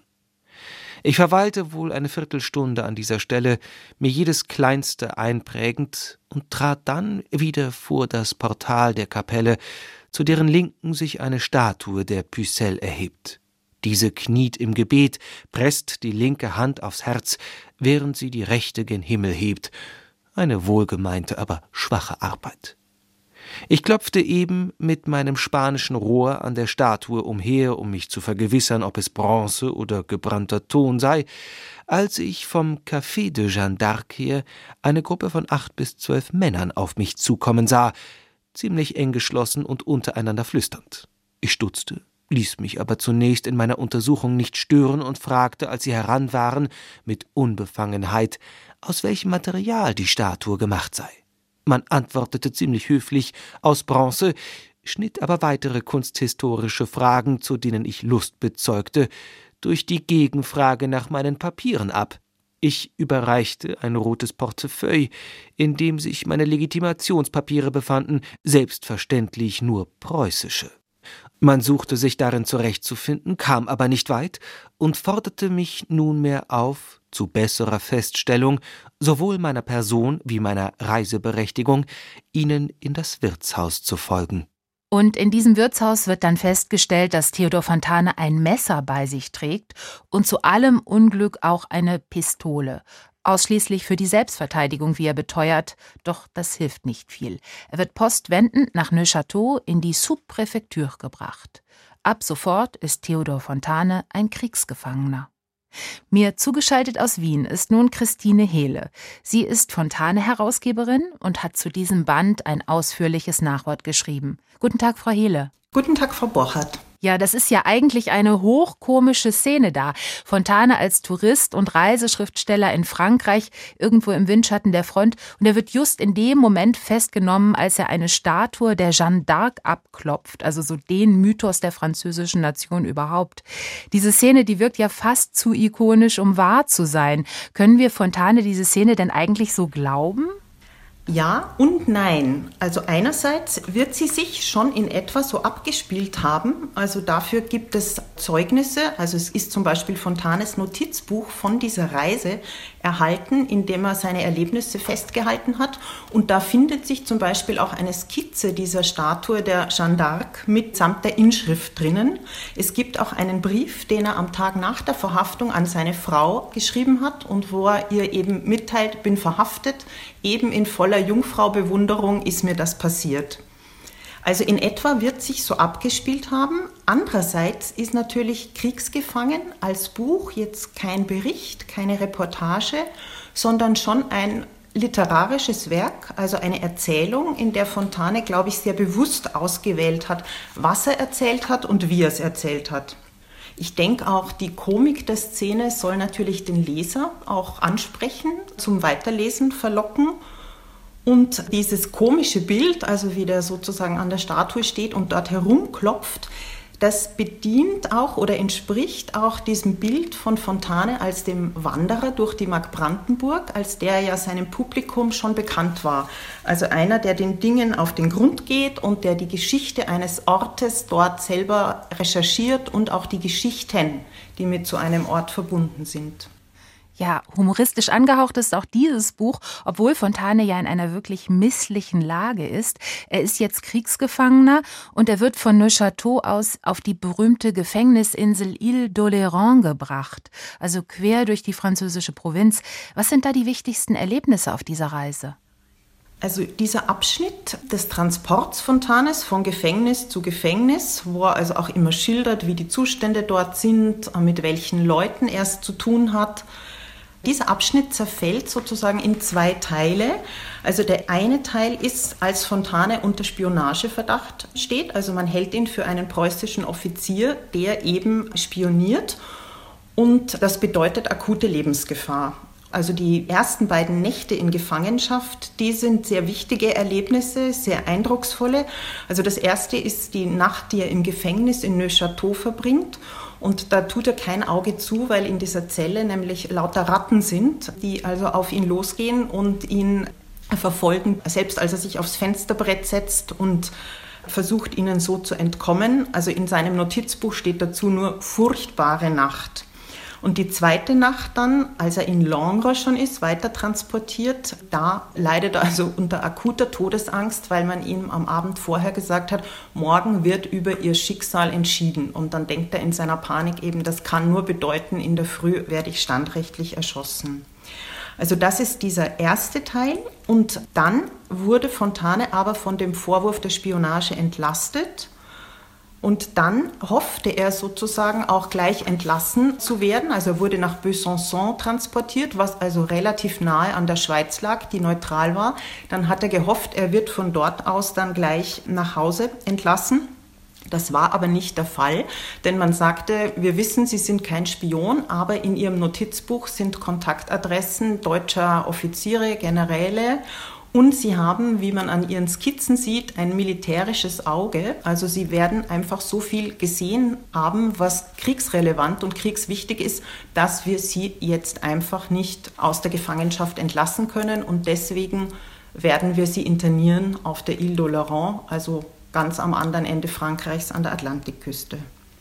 Ich verweilte wohl eine Viertelstunde an dieser Stelle, mir jedes Kleinste einprägend, und trat dann wieder vor das Portal der Kapelle, zu deren Linken sich eine Statue der Pucelle erhebt. Diese kniet im Gebet, presst die linke Hand aufs Herz, während sie die rechte gen Himmel hebt. Eine wohlgemeinte, aber schwache Arbeit. Ich klopfte eben mit meinem spanischen Rohr an der Statue umher, um mich zu vergewissern, ob es Bronze oder gebrannter Ton sei, als ich vom Café de Jeanne d'Arc her eine Gruppe von acht bis zwölf Männern auf mich zukommen sah, ziemlich eng geschlossen und untereinander flüsternd. Ich stutzte, ließ mich aber zunächst in meiner Untersuchung nicht stören und fragte, als sie heran waren, mit Unbefangenheit, aus welchem Material die Statue gemacht sei. Man antwortete ziemlich höflich, aus Bronze, schnitt aber weitere kunsthistorische Fragen, zu denen ich Lust bezeugte, durch die Gegenfrage nach meinen Papieren ab. Ich überreichte ein rotes Portefeuille, in dem sich meine Legitimationspapiere befanden, selbstverständlich nur preußische. Man suchte sich darin zurechtzufinden, kam aber nicht weit und forderte mich nunmehr auf, zu besserer Feststellung sowohl meiner Person wie meiner Reiseberechtigung, ihnen in das Wirtshaus zu folgen. Und in diesem Wirtshaus wird dann festgestellt, dass Theodor Fontane ein Messer bei sich trägt und zu allem Unglück auch eine Pistole. Ausschließlich für die Selbstverteidigung, wie er beteuert, doch das hilft nicht viel. Er wird postwendend nach Neufchâteau in die Subpräfektur gebracht. Ab sofort ist Theodor Fontane ein Kriegsgefangener. Mir zugeschaltet aus Wien ist nun Christine Hehle. Sie ist Fontane-Herausgeberin und hat zu diesem Band ein ausführliches Nachwort geschrieben. Guten Tag, Frau Hehle. Guten Tag, Frau Borchert. Ja, das ist ja eigentlich eine hochkomische Szene da. Fontane als Tourist und Reiseschriftsteller in Frankreich, irgendwo im Windschatten der Front. Und er wird just in dem Moment festgenommen, als er eine Statue der Jeanne d'Arc abklopft. Also so den Mythos der französischen Nation überhaupt. Diese Szene, die wirkt ja fast zu ikonisch, um wahr zu sein. Können wir Fontane diese Szene denn eigentlich so glauben? Ja und nein. Also einerseits wird sie sich schon in etwa so abgespielt haben. Also dafür gibt es Zeugnisse. Also es ist zum Beispiel Fontanes Notizbuch von dieser Reise erhalten, in dem er seine Erlebnisse festgehalten hat. Und da findet sich zum Beispiel auch eine Skizze dieser Statue der Jeanne d'Arc mitsamt der Inschrift drinnen. Es gibt auch einen Brief, den er am Tag nach der Verhaftung an seine Frau geschrieben hat und wo er ihr eben mitteilt, bin verhaftet, eben in voller Jungfrau-Bewunderung ist mir das passiert. Also in etwa wird sich so abgespielt haben. Andererseits ist natürlich Kriegsgefangen als Buch jetzt kein Bericht, keine Reportage, sondern schon ein literarisches Werk, also eine Erzählung, in der Fontane, glaube ich, sehr bewusst ausgewählt hat, was er erzählt hat und wie er es erzählt hat. Ich denke auch, die Komik der Szene soll natürlich den Leser auch ansprechen, zum Weiterlesen verlocken. Und dieses komische Bild, also wie der sozusagen an der Statue steht und dort herumklopft, das bedient auch oder entspricht auch diesem Bild von Fontane als dem Wanderer durch die Mark Brandenburg, als der ja seinem Publikum schon bekannt war. Also einer, der den Dingen auf den Grund geht und der die Geschichte eines Ortes dort selber recherchiert und auch die Geschichten, die mit so einem Ort verbunden sind. Ja, humoristisch angehaucht ist auch dieses Buch, obwohl Fontane ja in einer wirklich misslichen Lage ist. Er ist jetzt Kriegsgefangener und er wird von Neuchâteau aus auf die berühmte Gefängnisinsel Île d'Oléron gebracht, also quer durch die französische Provinz. Was sind da die wichtigsten Erlebnisse auf dieser Reise? Also dieser Abschnitt des Transports Fontanes von Gefängnis zu Gefängnis, wo er also auch immer schildert, wie die Zustände dort sind, mit welchen Leuten er es zu tun hat. Dieser Abschnitt zerfällt sozusagen in zwei Teile. Also der eine Teil ist, als Fontane unter Spionageverdacht steht. Also man hält ihn für einen preußischen Offizier, der eben spioniert. Und das bedeutet akute Lebensgefahr. Also die ersten beiden Nächte in Gefangenschaft, die sind sehr wichtige Erlebnisse, sehr eindrucksvolle. Also das erste ist die Nacht, die er im Gefängnis in Neuchâteau verbringt. Und da tut er kein Auge zu, weil in dieser Zelle nämlich lauter Ratten sind, die also auf ihn losgehen und ihn verfolgen, selbst als er sich aufs Fensterbrett setzt und versucht, ihnen so zu entkommen. Also in seinem Notizbuch steht dazu nur furchtbare Nacht. Und die zweite Nacht dann, als er in Langres schon ist, weiter transportiert, da leidet er also unter akuter Todesangst, weil man ihm am Abend vorher gesagt hat, morgen wird über ihr Schicksal entschieden. Und dann denkt er in seiner Panik eben, das kann nur bedeuten, in der Früh werde ich standrechtlich erschossen. Also das ist dieser erste Teil. Und dann wurde Fontane aber von dem Vorwurf der Spionage entlastet. Und dann hoffte er sozusagen auch gleich entlassen zu werden. Also er wurde nach Besançon transportiert, was also relativ nahe an der Schweiz lag, die neutral war. Dann hat er gehofft, er wird von dort aus dann gleich nach Hause entlassen. Das war aber nicht der Fall, denn man sagte, wir wissen, Sie sind kein Spion, aber in Ihrem Notizbuch sind Kontaktadressen deutscher Offiziere, Generäle. Und sie haben, wie man an ihren Skizzen sieht, ein militärisches Auge. Also sie werden einfach so viel gesehen haben, was kriegsrelevant und kriegswichtig ist, dass wir sie jetzt einfach nicht aus der Gefangenschaft entlassen können. Und deswegen werden wir sie internieren auf der Île d'Oléron, also ganz am anderen Ende Frankreichs an der Atlantikküste.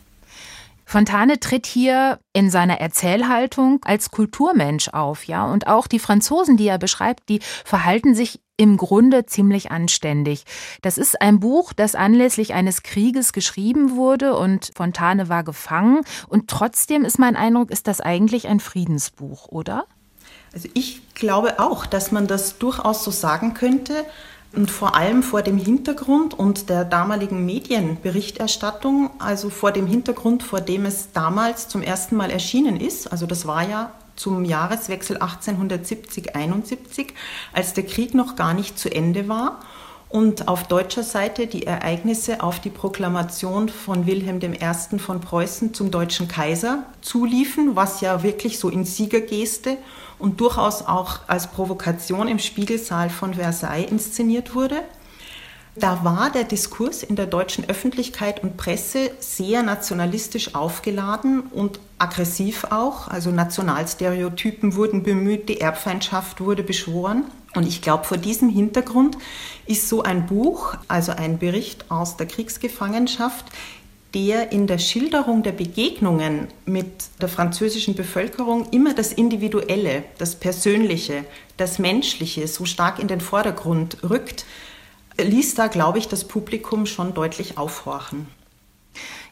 Fontane tritt hier in seiner Erzählhaltung als Kulturmensch auf, ja, und auch die Franzosen, die er beschreibt, die verhalten sich im Grunde ziemlich anständig. Das ist ein Buch, das anlässlich eines Krieges geschrieben wurde und Fontane war gefangen und trotzdem ist mein Eindruck, ist das eigentlich ein Friedensbuch, oder? Also ich glaube auch, dass man das durchaus so sagen könnte. Und vor allem vor dem Hintergrund und der damaligen Medienberichterstattung, also vor dem Hintergrund, vor dem es damals zum ersten Mal erschienen ist, also das war ja zum Jahreswechsel achtzehnhundertsiebzig einundsiebzig, als der Krieg noch gar nicht zu Ende war und auf deutscher Seite die Ereignisse auf die Proklamation von Wilhelm der Erste von Preußen zum deutschen Kaiser zuliefen, was ja wirklich so in Siegergeste und durchaus auch als Provokation im Spiegelsaal von Versailles inszeniert wurde. Da war der Diskurs in der deutschen Öffentlichkeit und Presse sehr nationalistisch aufgeladen und aggressiv auch. Also Nationalstereotypen wurden bemüht, die Erbfeindschaft wurde beschworen. Und ich glaube, vor diesem Hintergrund ist so ein Buch, also ein Bericht aus der Kriegsgefangenschaft, der in der Schilderung der Begegnungen mit der französischen Bevölkerung immer das Individuelle, das Persönliche, das Menschliche so stark in den Vordergrund rückt, ließ da, glaube ich, das Publikum schon deutlich aufhorchen.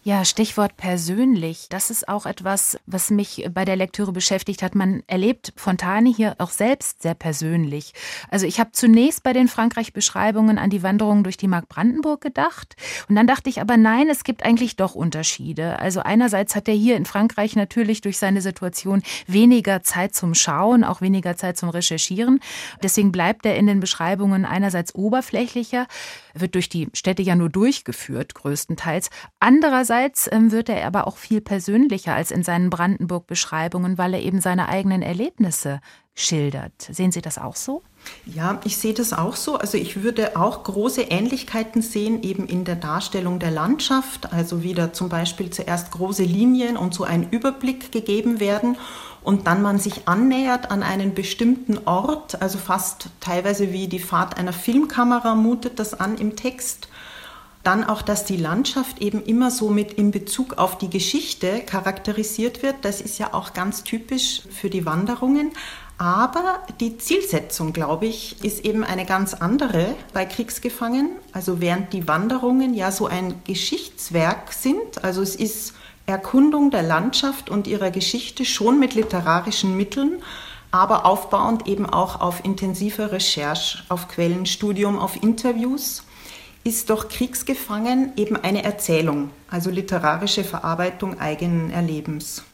Ja, Stichwort persönlich. Das ist auch etwas, was mich bei der Lektüre beschäftigt hat. Man erlebt Fontane hier auch selbst sehr persönlich. Also ich habe zunächst bei den Frankreich-Beschreibungen an die Wanderung durch die Mark Brandenburg gedacht. Und dann dachte ich aber, nein, es gibt eigentlich doch Unterschiede. Also einerseits hat er hier in Frankreich natürlich durch seine Situation weniger Zeit zum Schauen, auch weniger Zeit zum Recherchieren. Deswegen bleibt er in den Beschreibungen einerseits oberflächlicher, wird durch die Städte ja nur durchgeführt, größtenteils. Andererseits wird er aber auch viel persönlicher als in seinen Brandenburg-Beschreibungen, weil er eben seine eigenen Erlebnisse schildert. Sehen Sie das auch so? Ja, ich sehe das auch so. Also ich würde auch große Ähnlichkeiten sehen, eben in der Darstellung der Landschaft. Also wieder zum Beispiel zuerst große Linien und so ein Überblick gegeben werden und dann man sich annähert an einen bestimmten Ort, also fast teilweise wie die Fahrt einer Filmkamera mutet das an im Text. Dann auch, dass die Landschaft eben immer so mit in Bezug auf die Geschichte charakterisiert wird. Das ist ja auch ganz typisch für die Wanderungen. Aber die Zielsetzung, glaube ich, ist eben eine ganz andere bei Kriegsgefangenen. Also während die Wanderungen ja so ein Geschichtswerk sind, also es ist Erkundung der Landschaft und ihrer Geschichte schon mit literarischen Mitteln, aber aufbauend eben auch auf intensiver Recherche, auf Quellenstudium, auf Interviews, ist doch Kriegsgefangen eben eine Erzählung, also literarische Verarbeitung eigenen Erlebens.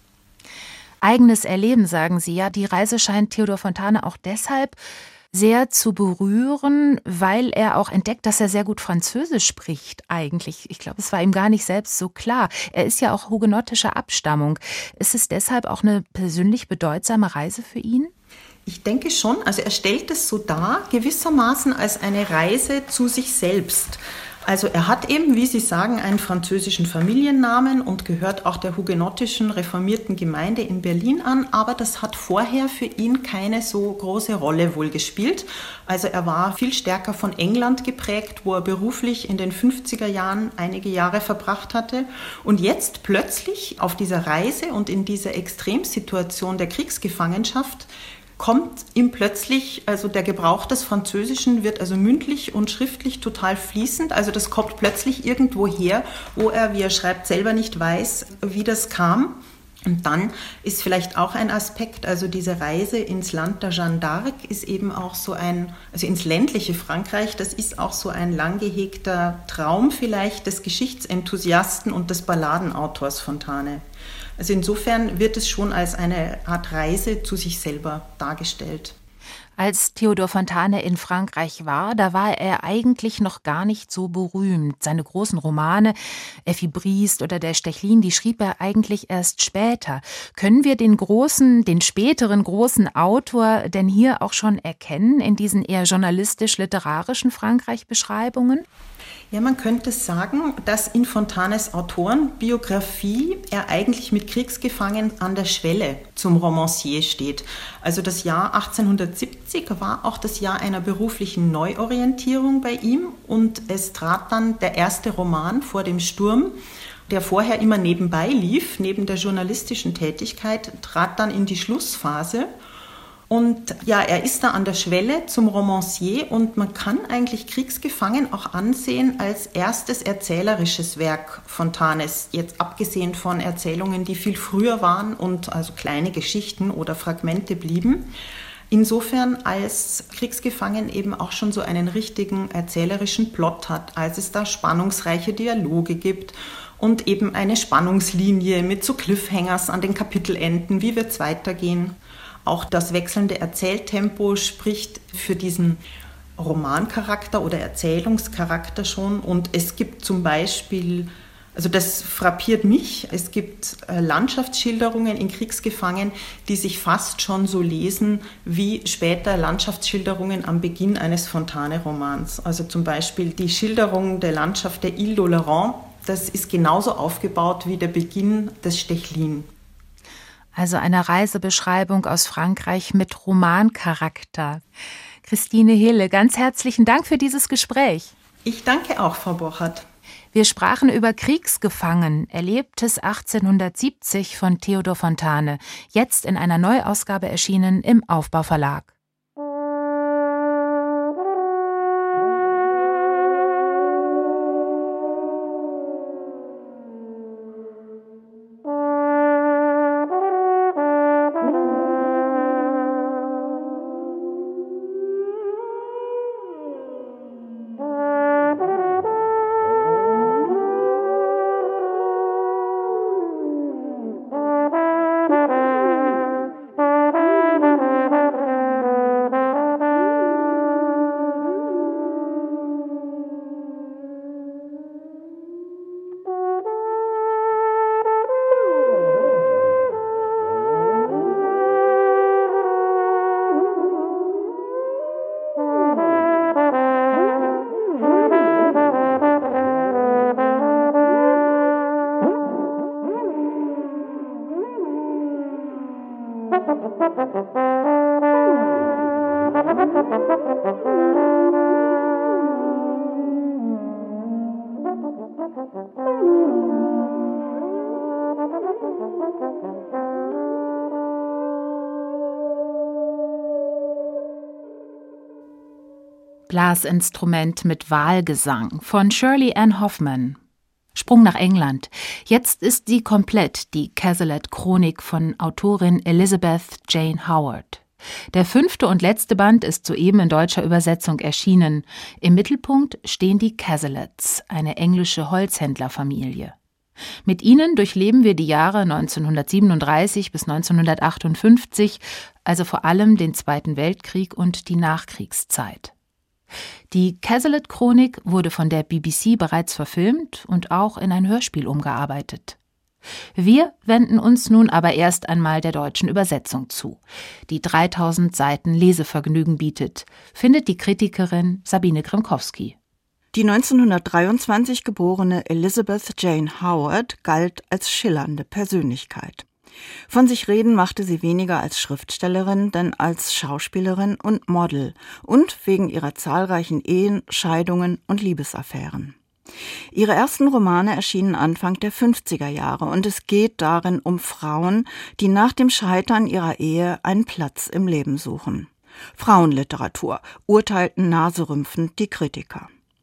Eigenes Erleben, sagen Sie ja. Die Reise scheint Theodor Fontane auch deshalb sehr zu berühren, weil er auch entdeckt, dass er sehr gut Französisch spricht eigentlich. Ich glaube, es war ihm gar nicht selbst so klar. Er ist ja auch hugenottischer Abstammung. Ist es deshalb auch eine persönlich bedeutsame Reise für ihn? Ich denke schon, also er stellt es so dar, gewissermaßen als eine Reise zu sich selbst. Also er hat eben, wie Sie sagen, einen französischen Familiennamen und gehört auch der hugenottischen reformierten Gemeinde in Berlin an, aber das hat vorher für ihn keine so große Rolle wohl gespielt. Also er war viel stärker von England geprägt, wo er beruflich in den fünfziger Jahren einige Jahre verbracht hatte. Und jetzt plötzlich auf dieser Reise und in dieser Extremsituation der Kriegsgefangenschaft kommt ihm plötzlich, also der Gebrauch des Französischen wird also mündlich und schriftlich total fließend. Also das kommt plötzlich irgendwo her, wo er, wie er schreibt, selber nicht weiß, wie das kam. Und dann ist vielleicht auch ein Aspekt, also diese Reise ins Land der Jeanne d'Arc ist eben auch so ein, also ins ländliche Frankreich, das ist auch so ein lang gehegter Traum vielleicht des Geschichtsenthusiasten und des Balladenautors Fontane. Also insofern wird es schon als eine Art Reise zu sich selber dargestellt. Als Theodor Fontane in Frankreich war, da war er eigentlich noch gar nicht so berühmt. Seine großen Romane, Effi Briest oder Der Stechlin, die schrieb er eigentlich erst später. Können wir den großen, den späteren großen Autor denn hier auch schon erkennen in diesen eher journalistisch-literarischen Frankreich-Beschreibungen? Ja, man könnte sagen, dass in Fontanes Autorenbiografie er eigentlich mit Kriegsgefangenen an der Schwelle zum Romancier steht. Also das Jahr achtzehnhundertsiebzig war auch das Jahr einer beruflichen Neuorientierung bei ihm und es trat dann der erste Roman Vor dem Sturm, der vorher immer nebenbei lief, neben der journalistischen Tätigkeit, trat dann in die Schlussphase. Und ja, er ist da an der Schwelle zum Romancier und man kann eigentlich Kriegsgefangen auch ansehen als erstes erzählerisches Werk Fontanes, jetzt abgesehen von Erzählungen, die viel früher waren und also kleine Geschichten oder Fragmente blieben. Insofern als Kriegsgefangen eben auch schon so einen richtigen erzählerischen Plot hat, als es da spannungsreiche Dialoge gibt und eben eine Spannungslinie mit so Cliffhangers an den Kapitelenden, wie wird es weitergehen. Auch das wechselnde Erzähltempo spricht für diesen Romancharakter oder Erzählungscharakter schon. Und es gibt zum Beispiel, also das frappiert mich, es gibt Landschaftsschilderungen in Kriegsgefangenen, die sich fast schon so lesen wie später Landschaftsschilderungen am Beginn eines Fontane-Romans. Also zum Beispiel die Schilderung der Landschaft der Ile d'Oléron, das ist genauso aufgebaut wie der Beginn des Stechlin. Also eine Reisebeschreibung aus Frankreich mit Romancharakter. Christine Hille, ganz herzlichen Dank für dieses Gespräch. Ich danke auch, Frau Borchert. Wir sprachen über Kriegsgefangen, Erlebtes achtzehnhundertsiebzig von Theodor Fontane, jetzt in einer Neuausgabe erschienen im Aufbau Verlag. Blasinstrument mit Wahlgesang von Shirley Ann Hoffman. Sprung nach England. Jetzt ist sie komplett, die Cazalet-Chronik von Autorin Elizabeth Jane Howard. Der fünfte und letzte Band ist soeben in deutscher Übersetzung erschienen. Im Mittelpunkt stehen die Cazalets, eine englische Holzhändlerfamilie. Mit ihnen durchleben wir die Jahre neunzehnhundertsiebenunddreißig bis neunzehnhundertachtundfünfzig, also vor allem den Zweiten Weltkrieg und die Nachkriegszeit. Die Cazalet-Chronik wurde von der B B C bereits verfilmt und auch in ein Hörspiel umgearbeitet. Wir wenden uns nun aber erst einmal der deutschen Übersetzung zu, die dreitausend Seiten Lesevergnügen bietet, findet die Kritikerin Sabine Grimkowski. Die neunzehnhundertdreiundzwanzig geborene Elizabeth Jane Howard galt als schillernde Persönlichkeit. Von sich reden machte sie weniger als Schriftstellerin, denn als Schauspielerin und Model und wegen ihrer zahlreichen Ehen, Scheidungen und Liebesaffären. Ihre ersten Romane erschienen Anfang der fünfziger Jahre und es geht darin um Frauen, die nach dem Scheitern ihrer Ehe einen Platz im Leben suchen. Frauenliteratur, urteilten naserümpfend die Kritiker.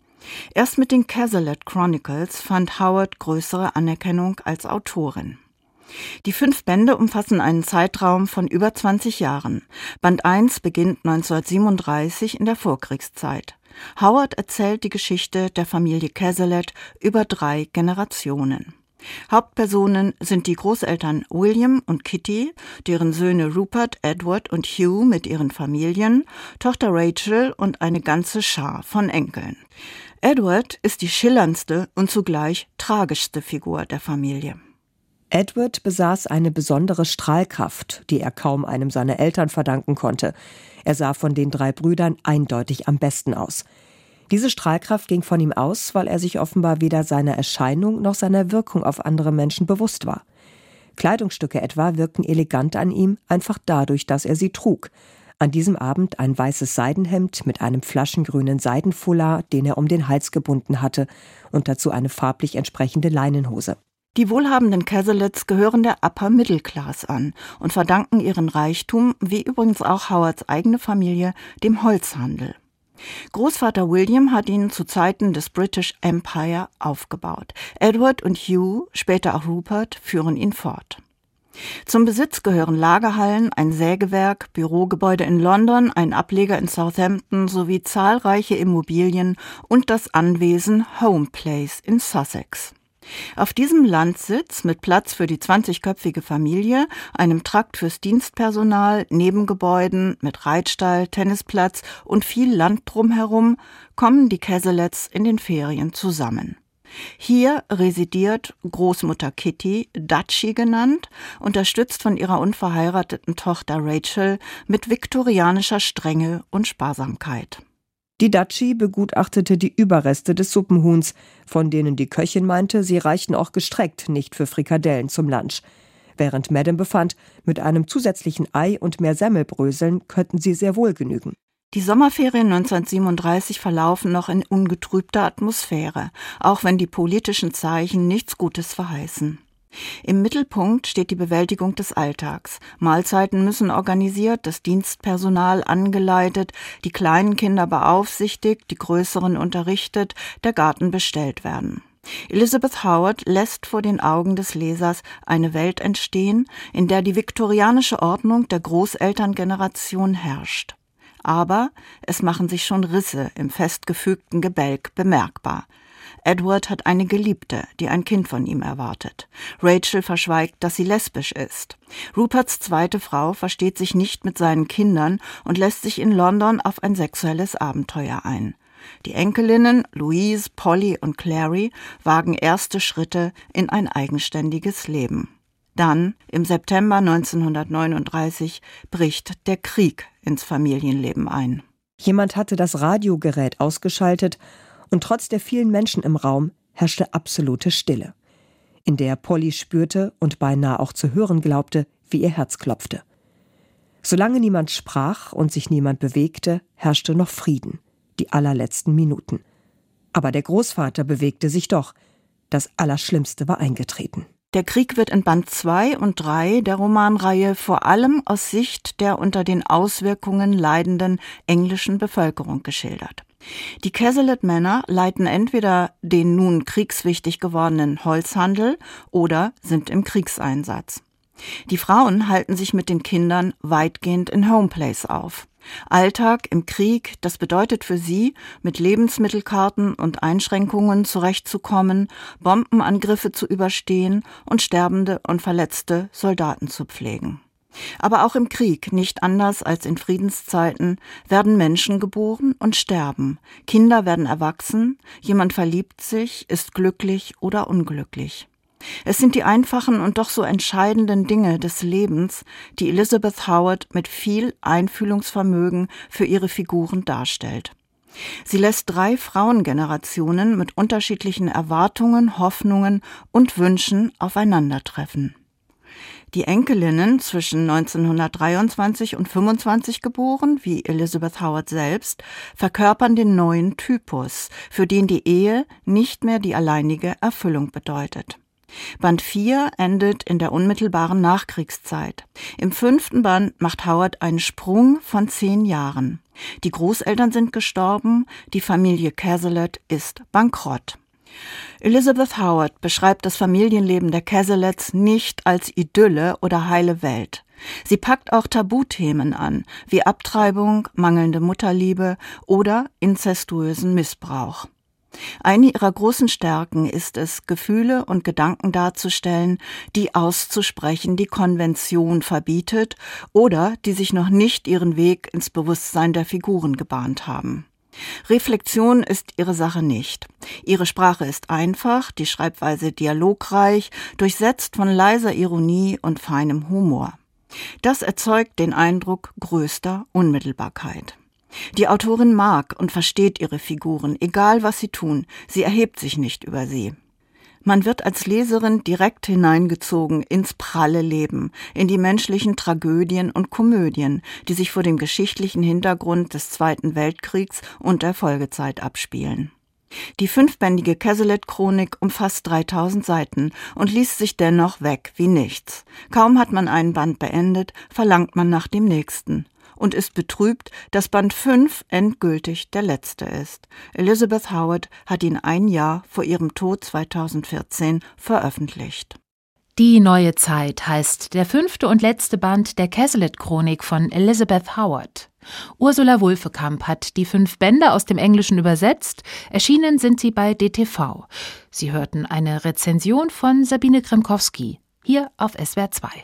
Erst mit den Cazalet Chronicles fand Howard größere Anerkennung als Autorin. Die fünf Bände umfassen einen Zeitraum von über zwanzig Jahren. Band eins beginnt neunzehnhundertsiebenunddreißig in der Vorkriegszeit. Howard erzählt die Geschichte der Familie Cazalet über drei Generationen. Hauptpersonen sind die Großeltern William und Kitty, deren Söhne Rupert, Edward und Hugh mit ihren Familien, Tochter Rachel und eine ganze Schar von Enkeln. Edward ist die schillerndste und zugleich tragischste Figur der Familie. Edward besaß eine besondere Strahlkraft, die er kaum einem seiner Eltern verdanken konnte. Er sah von den drei Brüdern eindeutig am besten aus. Diese Strahlkraft ging von ihm aus, weil er sich offenbar weder seiner Erscheinung noch seiner Wirkung auf andere Menschen bewusst war. Kleidungsstücke etwa wirkten elegant an ihm, einfach dadurch, dass er sie trug. An diesem Abend ein weißes Seidenhemd mit einem flaschengrünen Seidenfoulard, den er um den Hals gebunden hatte, und dazu eine farblich entsprechende Leinenhose. Die wohlhabenden Cazalets gehören der Upper Middle Class an und verdanken ihren Reichtum, wie übrigens auch Howards eigene Familie, dem Holzhandel. Großvater William hat ihn zu Zeiten des British Empire aufgebaut. Edward und Hugh, später auch Rupert, führen ihn fort. Zum Besitz gehören Lagerhallen, ein Sägewerk, Bürogebäude in London, ein Ableger in Southampton sowie zahlreiche Immobilien und das Anwesen Home Place in Sussex. Auf diesem Landsitz mit Platz für die zwanzigköpfige Familie, einem Trakt fürs Dienstpersonal, Nebengebäuden mit Reitstall, Tennisplatz und viel Land drumherum kommen die Cazalets in den Ferien zusammen. Hier residiert Großmutter Kitty, Duchy genannt, unterstützt von ihrer unverheirateten Tochter Rachel mit viktorianischer Strenge und Sparsamkeit. Die Duchy begutachtete die Überreste des Suppenhuhns, von denen die Köchin meinte, sie reichten auch gestreckt nicht für Frikadellen zum Lunch. Während Madame befand, mit einem zusätzlichen Ei und mehr Semmelbröseln könnten sie sehr wohl genügen. Die Sommerferien neunzehnhundertsiebenunddreißig verlaufen noch in ungetrübter Atmosphäre, auch wenn die politischen Zeichen nichts Gutes verheißen. Im Mittelpunkt steht die Bewältigung des Alltags. Mahlzeiten müssen organisiert, das Dienstpersonal angeleitet, die kleinen Kinder beaufsichtigt, die größeren unterrichtet, der Garten bestellt werden. Elizabeth Howard lässt vor den Augen des Lesers eine Welt entstehen, in der die viktorianische Ordnung der Großelterngeneration herrscht. Aber es machen sich schon Risse im festgefügten Gebälk bemerkbar. Edward hat eine Geliebte, die ein Kind von ihm erwartet. Rachel verschweigt, dass sie lesbisch ist. Ruperts zweite Frau versteht sich nicht mit seinen Kindern und lässt sich in London auf ein sexuelles Abenteuer ein. Die Enkelinnen Louise, Polly und Clary wagen erste Schritte in ein eigenständiges Leben. Dann, im September neunzehnhundertneununddreißig, bricht der Krieg ins Familienleben ein. Jemand hatte das Radiogerät ausgeschaltet und trotz der vielen Menschen im Raum herrschte absolute Stille, in der Polly spürte und beinahe auch zu hören glaubte, wie ihr Herz klopfte. Solange niemand sprach und sich niemand bewegte, herrschte noch Frieden. Die allerletzten Minuten. Aber der Großvater bewegte sich doch. Das Allerschlimmste war eingetreten. Der Krieg wird in Band zwei und drei der Romanreihe vor allem aus Sicht der unter den Auswirkungen leidenden englischen Bevölkerung geschildert. Die Cazalet-Männer leiten entweder den nun kriegswichtig gewordenen Holzhandel oder sind im Kriegseinsatz. Die Frauen halten sich mit den Kindern weitgehend in Homeplace auf. Alltag im Krieg, das bedeutet für sie, mit Lebensmittelkarten und Einschränkungen zurechtzukommen, Bombenangriffe zu überstehen und sterbende und verletzte Soldaten zu pflegen. Aber auch im Krieg, nicht anders als in Friedenszeiten, werden Menschen geboren und sterben. Kinder werden erwachsen, jemand verliebt sich, ist glücklich oder unglücklich. Es sind die einfachen und doch so entscheidenden Dinge des Lebens, die Elizabeth Howard mit viel Einfühlungsvermögen für ihre Figuren darstellt. Sie lässt drei Frauengenerationen mit unterschiedlichen Erwartungen, Hoffnungen und Wünschen aufeinandertreffen. Die Enkelinnen, zwischen neunzehnhundertdreiundzwanzig und fünfundzwanzig geboren, wie Elizabeth Howard selbst, verkörpern den neuen Typus, für den die Ehe nicht mehr die alleinige Erfüllung bedeutet. Band vier endet in der unmittelbaren Nachkriegszeit. Im fünften Band macht Howard einen Sprung von zehn Jahren. Die Großeltern sind gestorben, die Familie Cazalet ist bankrott. Elizabeth Howard beschreibt das Familienleben der Cazalets nicht als Idylle oder heile Welt. Sie packt auch Tabuthemen an, wie Abtreibung, mangelnde Mutterliebe oder inzestuösen Missbrauch. Eine ihrer großen Stärken ist es, Gefühle und Gedanken darzustellen, die auszusprechen die Konvention verbietet oder die sich noch nicht ihren Weg ins Bewusstsein der Figuren gebahnt haben. Reflexion ist ihre Sache nicht. Ihre Sprache ist einfach, die Schreibweise dialogreich, durchsetzt von leiser Ironie und feinem Humor. Das erzeugt den Eindruck größter Unmittelbarkeit. Die Autorin mag und versteht ihre Figuren, egal was sie tun, sie erhebt sich nicht über sie. Man wird als Leserin direkt hineingezogen ins pralle Leben, in die menschlichen Tragödien und Komödien, die sich vor dem geschichtlichen Hintergrund des Zweiten Weltkriegs und der Folgezeit abspielen. Die fünfbändige Cazalet-Chronik umfasst dreitausend Seiten und liest sich dennoch weg wie nichts. Kaum hat man einen Band beendet, verlangt man nach dem nächsten. Und ist betrübt, dass Band fünf endgültig der letzte ist. Elizabeth Howard hat ihn ein Jahr vor ihrem Tod zweitausendvierzehn veröffentlicht. Die neue Zeit heißt der fünfte und letzte Band der Cazalet-Chronik von Elizabeth Howard. Ursula Wulfekamp hat die fünf Bände aus dem Englischen übersetzt. Erschienen sind sie bei D T V. Sie hörten eine Rezension von Sabine Kremkowski, hier auf S W R zwei.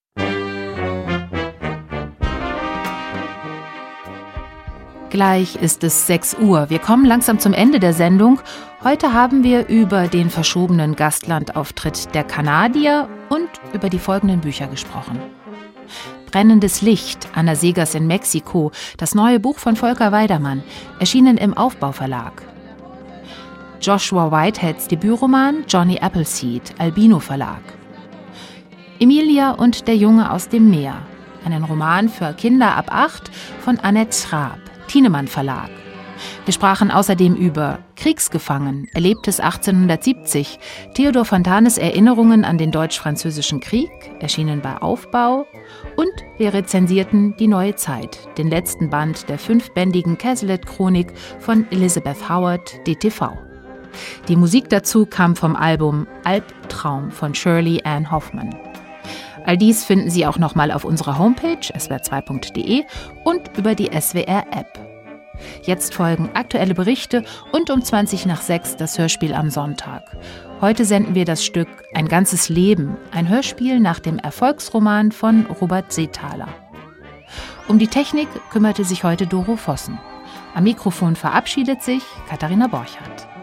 Gleich ist es sechs Uhr. Wir kommen langsam zum Ende der Sendung. Heute haben wir über den verschobenen Gastlandauftritt der Kanadier und über die folgenden Bücher gesprochen. Brennendes Licht, Anna Seghers in Mexiko, das neue Buch von Volker Weidermann, erschienen im Aufbau Verlag. Joshua Whiteheads Debütroman Johnny Appleseed, Albino Verlag. Emilia und der Junge aus dem Meer, einen Roman für Kinder ab acht von Annette Schraab, Thienemann Verlag. Wir sprachen außerdem über Kriegsgefangen, Erlebtes achtzehnhundertsiebzig, Theodor Fontanes Erinnerungen an den Deutsch-Französischen Krieg, erschienen bei Aufbau, und wir rezensierten Die neue Zeit, den letzten Band der fünfbändigen Cazalet-Chronik von Elizabeth Howard, D T V. Die Musik dazu kam vom Album Albtraum von Shirley Ann Hoffman. All dies finden Sie auch nochmal auf unserer Homepage s w r zwei punkt d e und über die S W R-App. Jetzt folgen aktuelle Berichte und um zwanzig nach sechs das Hörspiel am Sonntag. Heute senden wir das Stück Ein ganzes Leben, ein Hörspiel nach dem Erfolgsroman von Robert Seethaler. Um die Technik kümmerte sich heute Doro Vossen. Am Mikrofon verabschiedet sich Katharina Borchardt.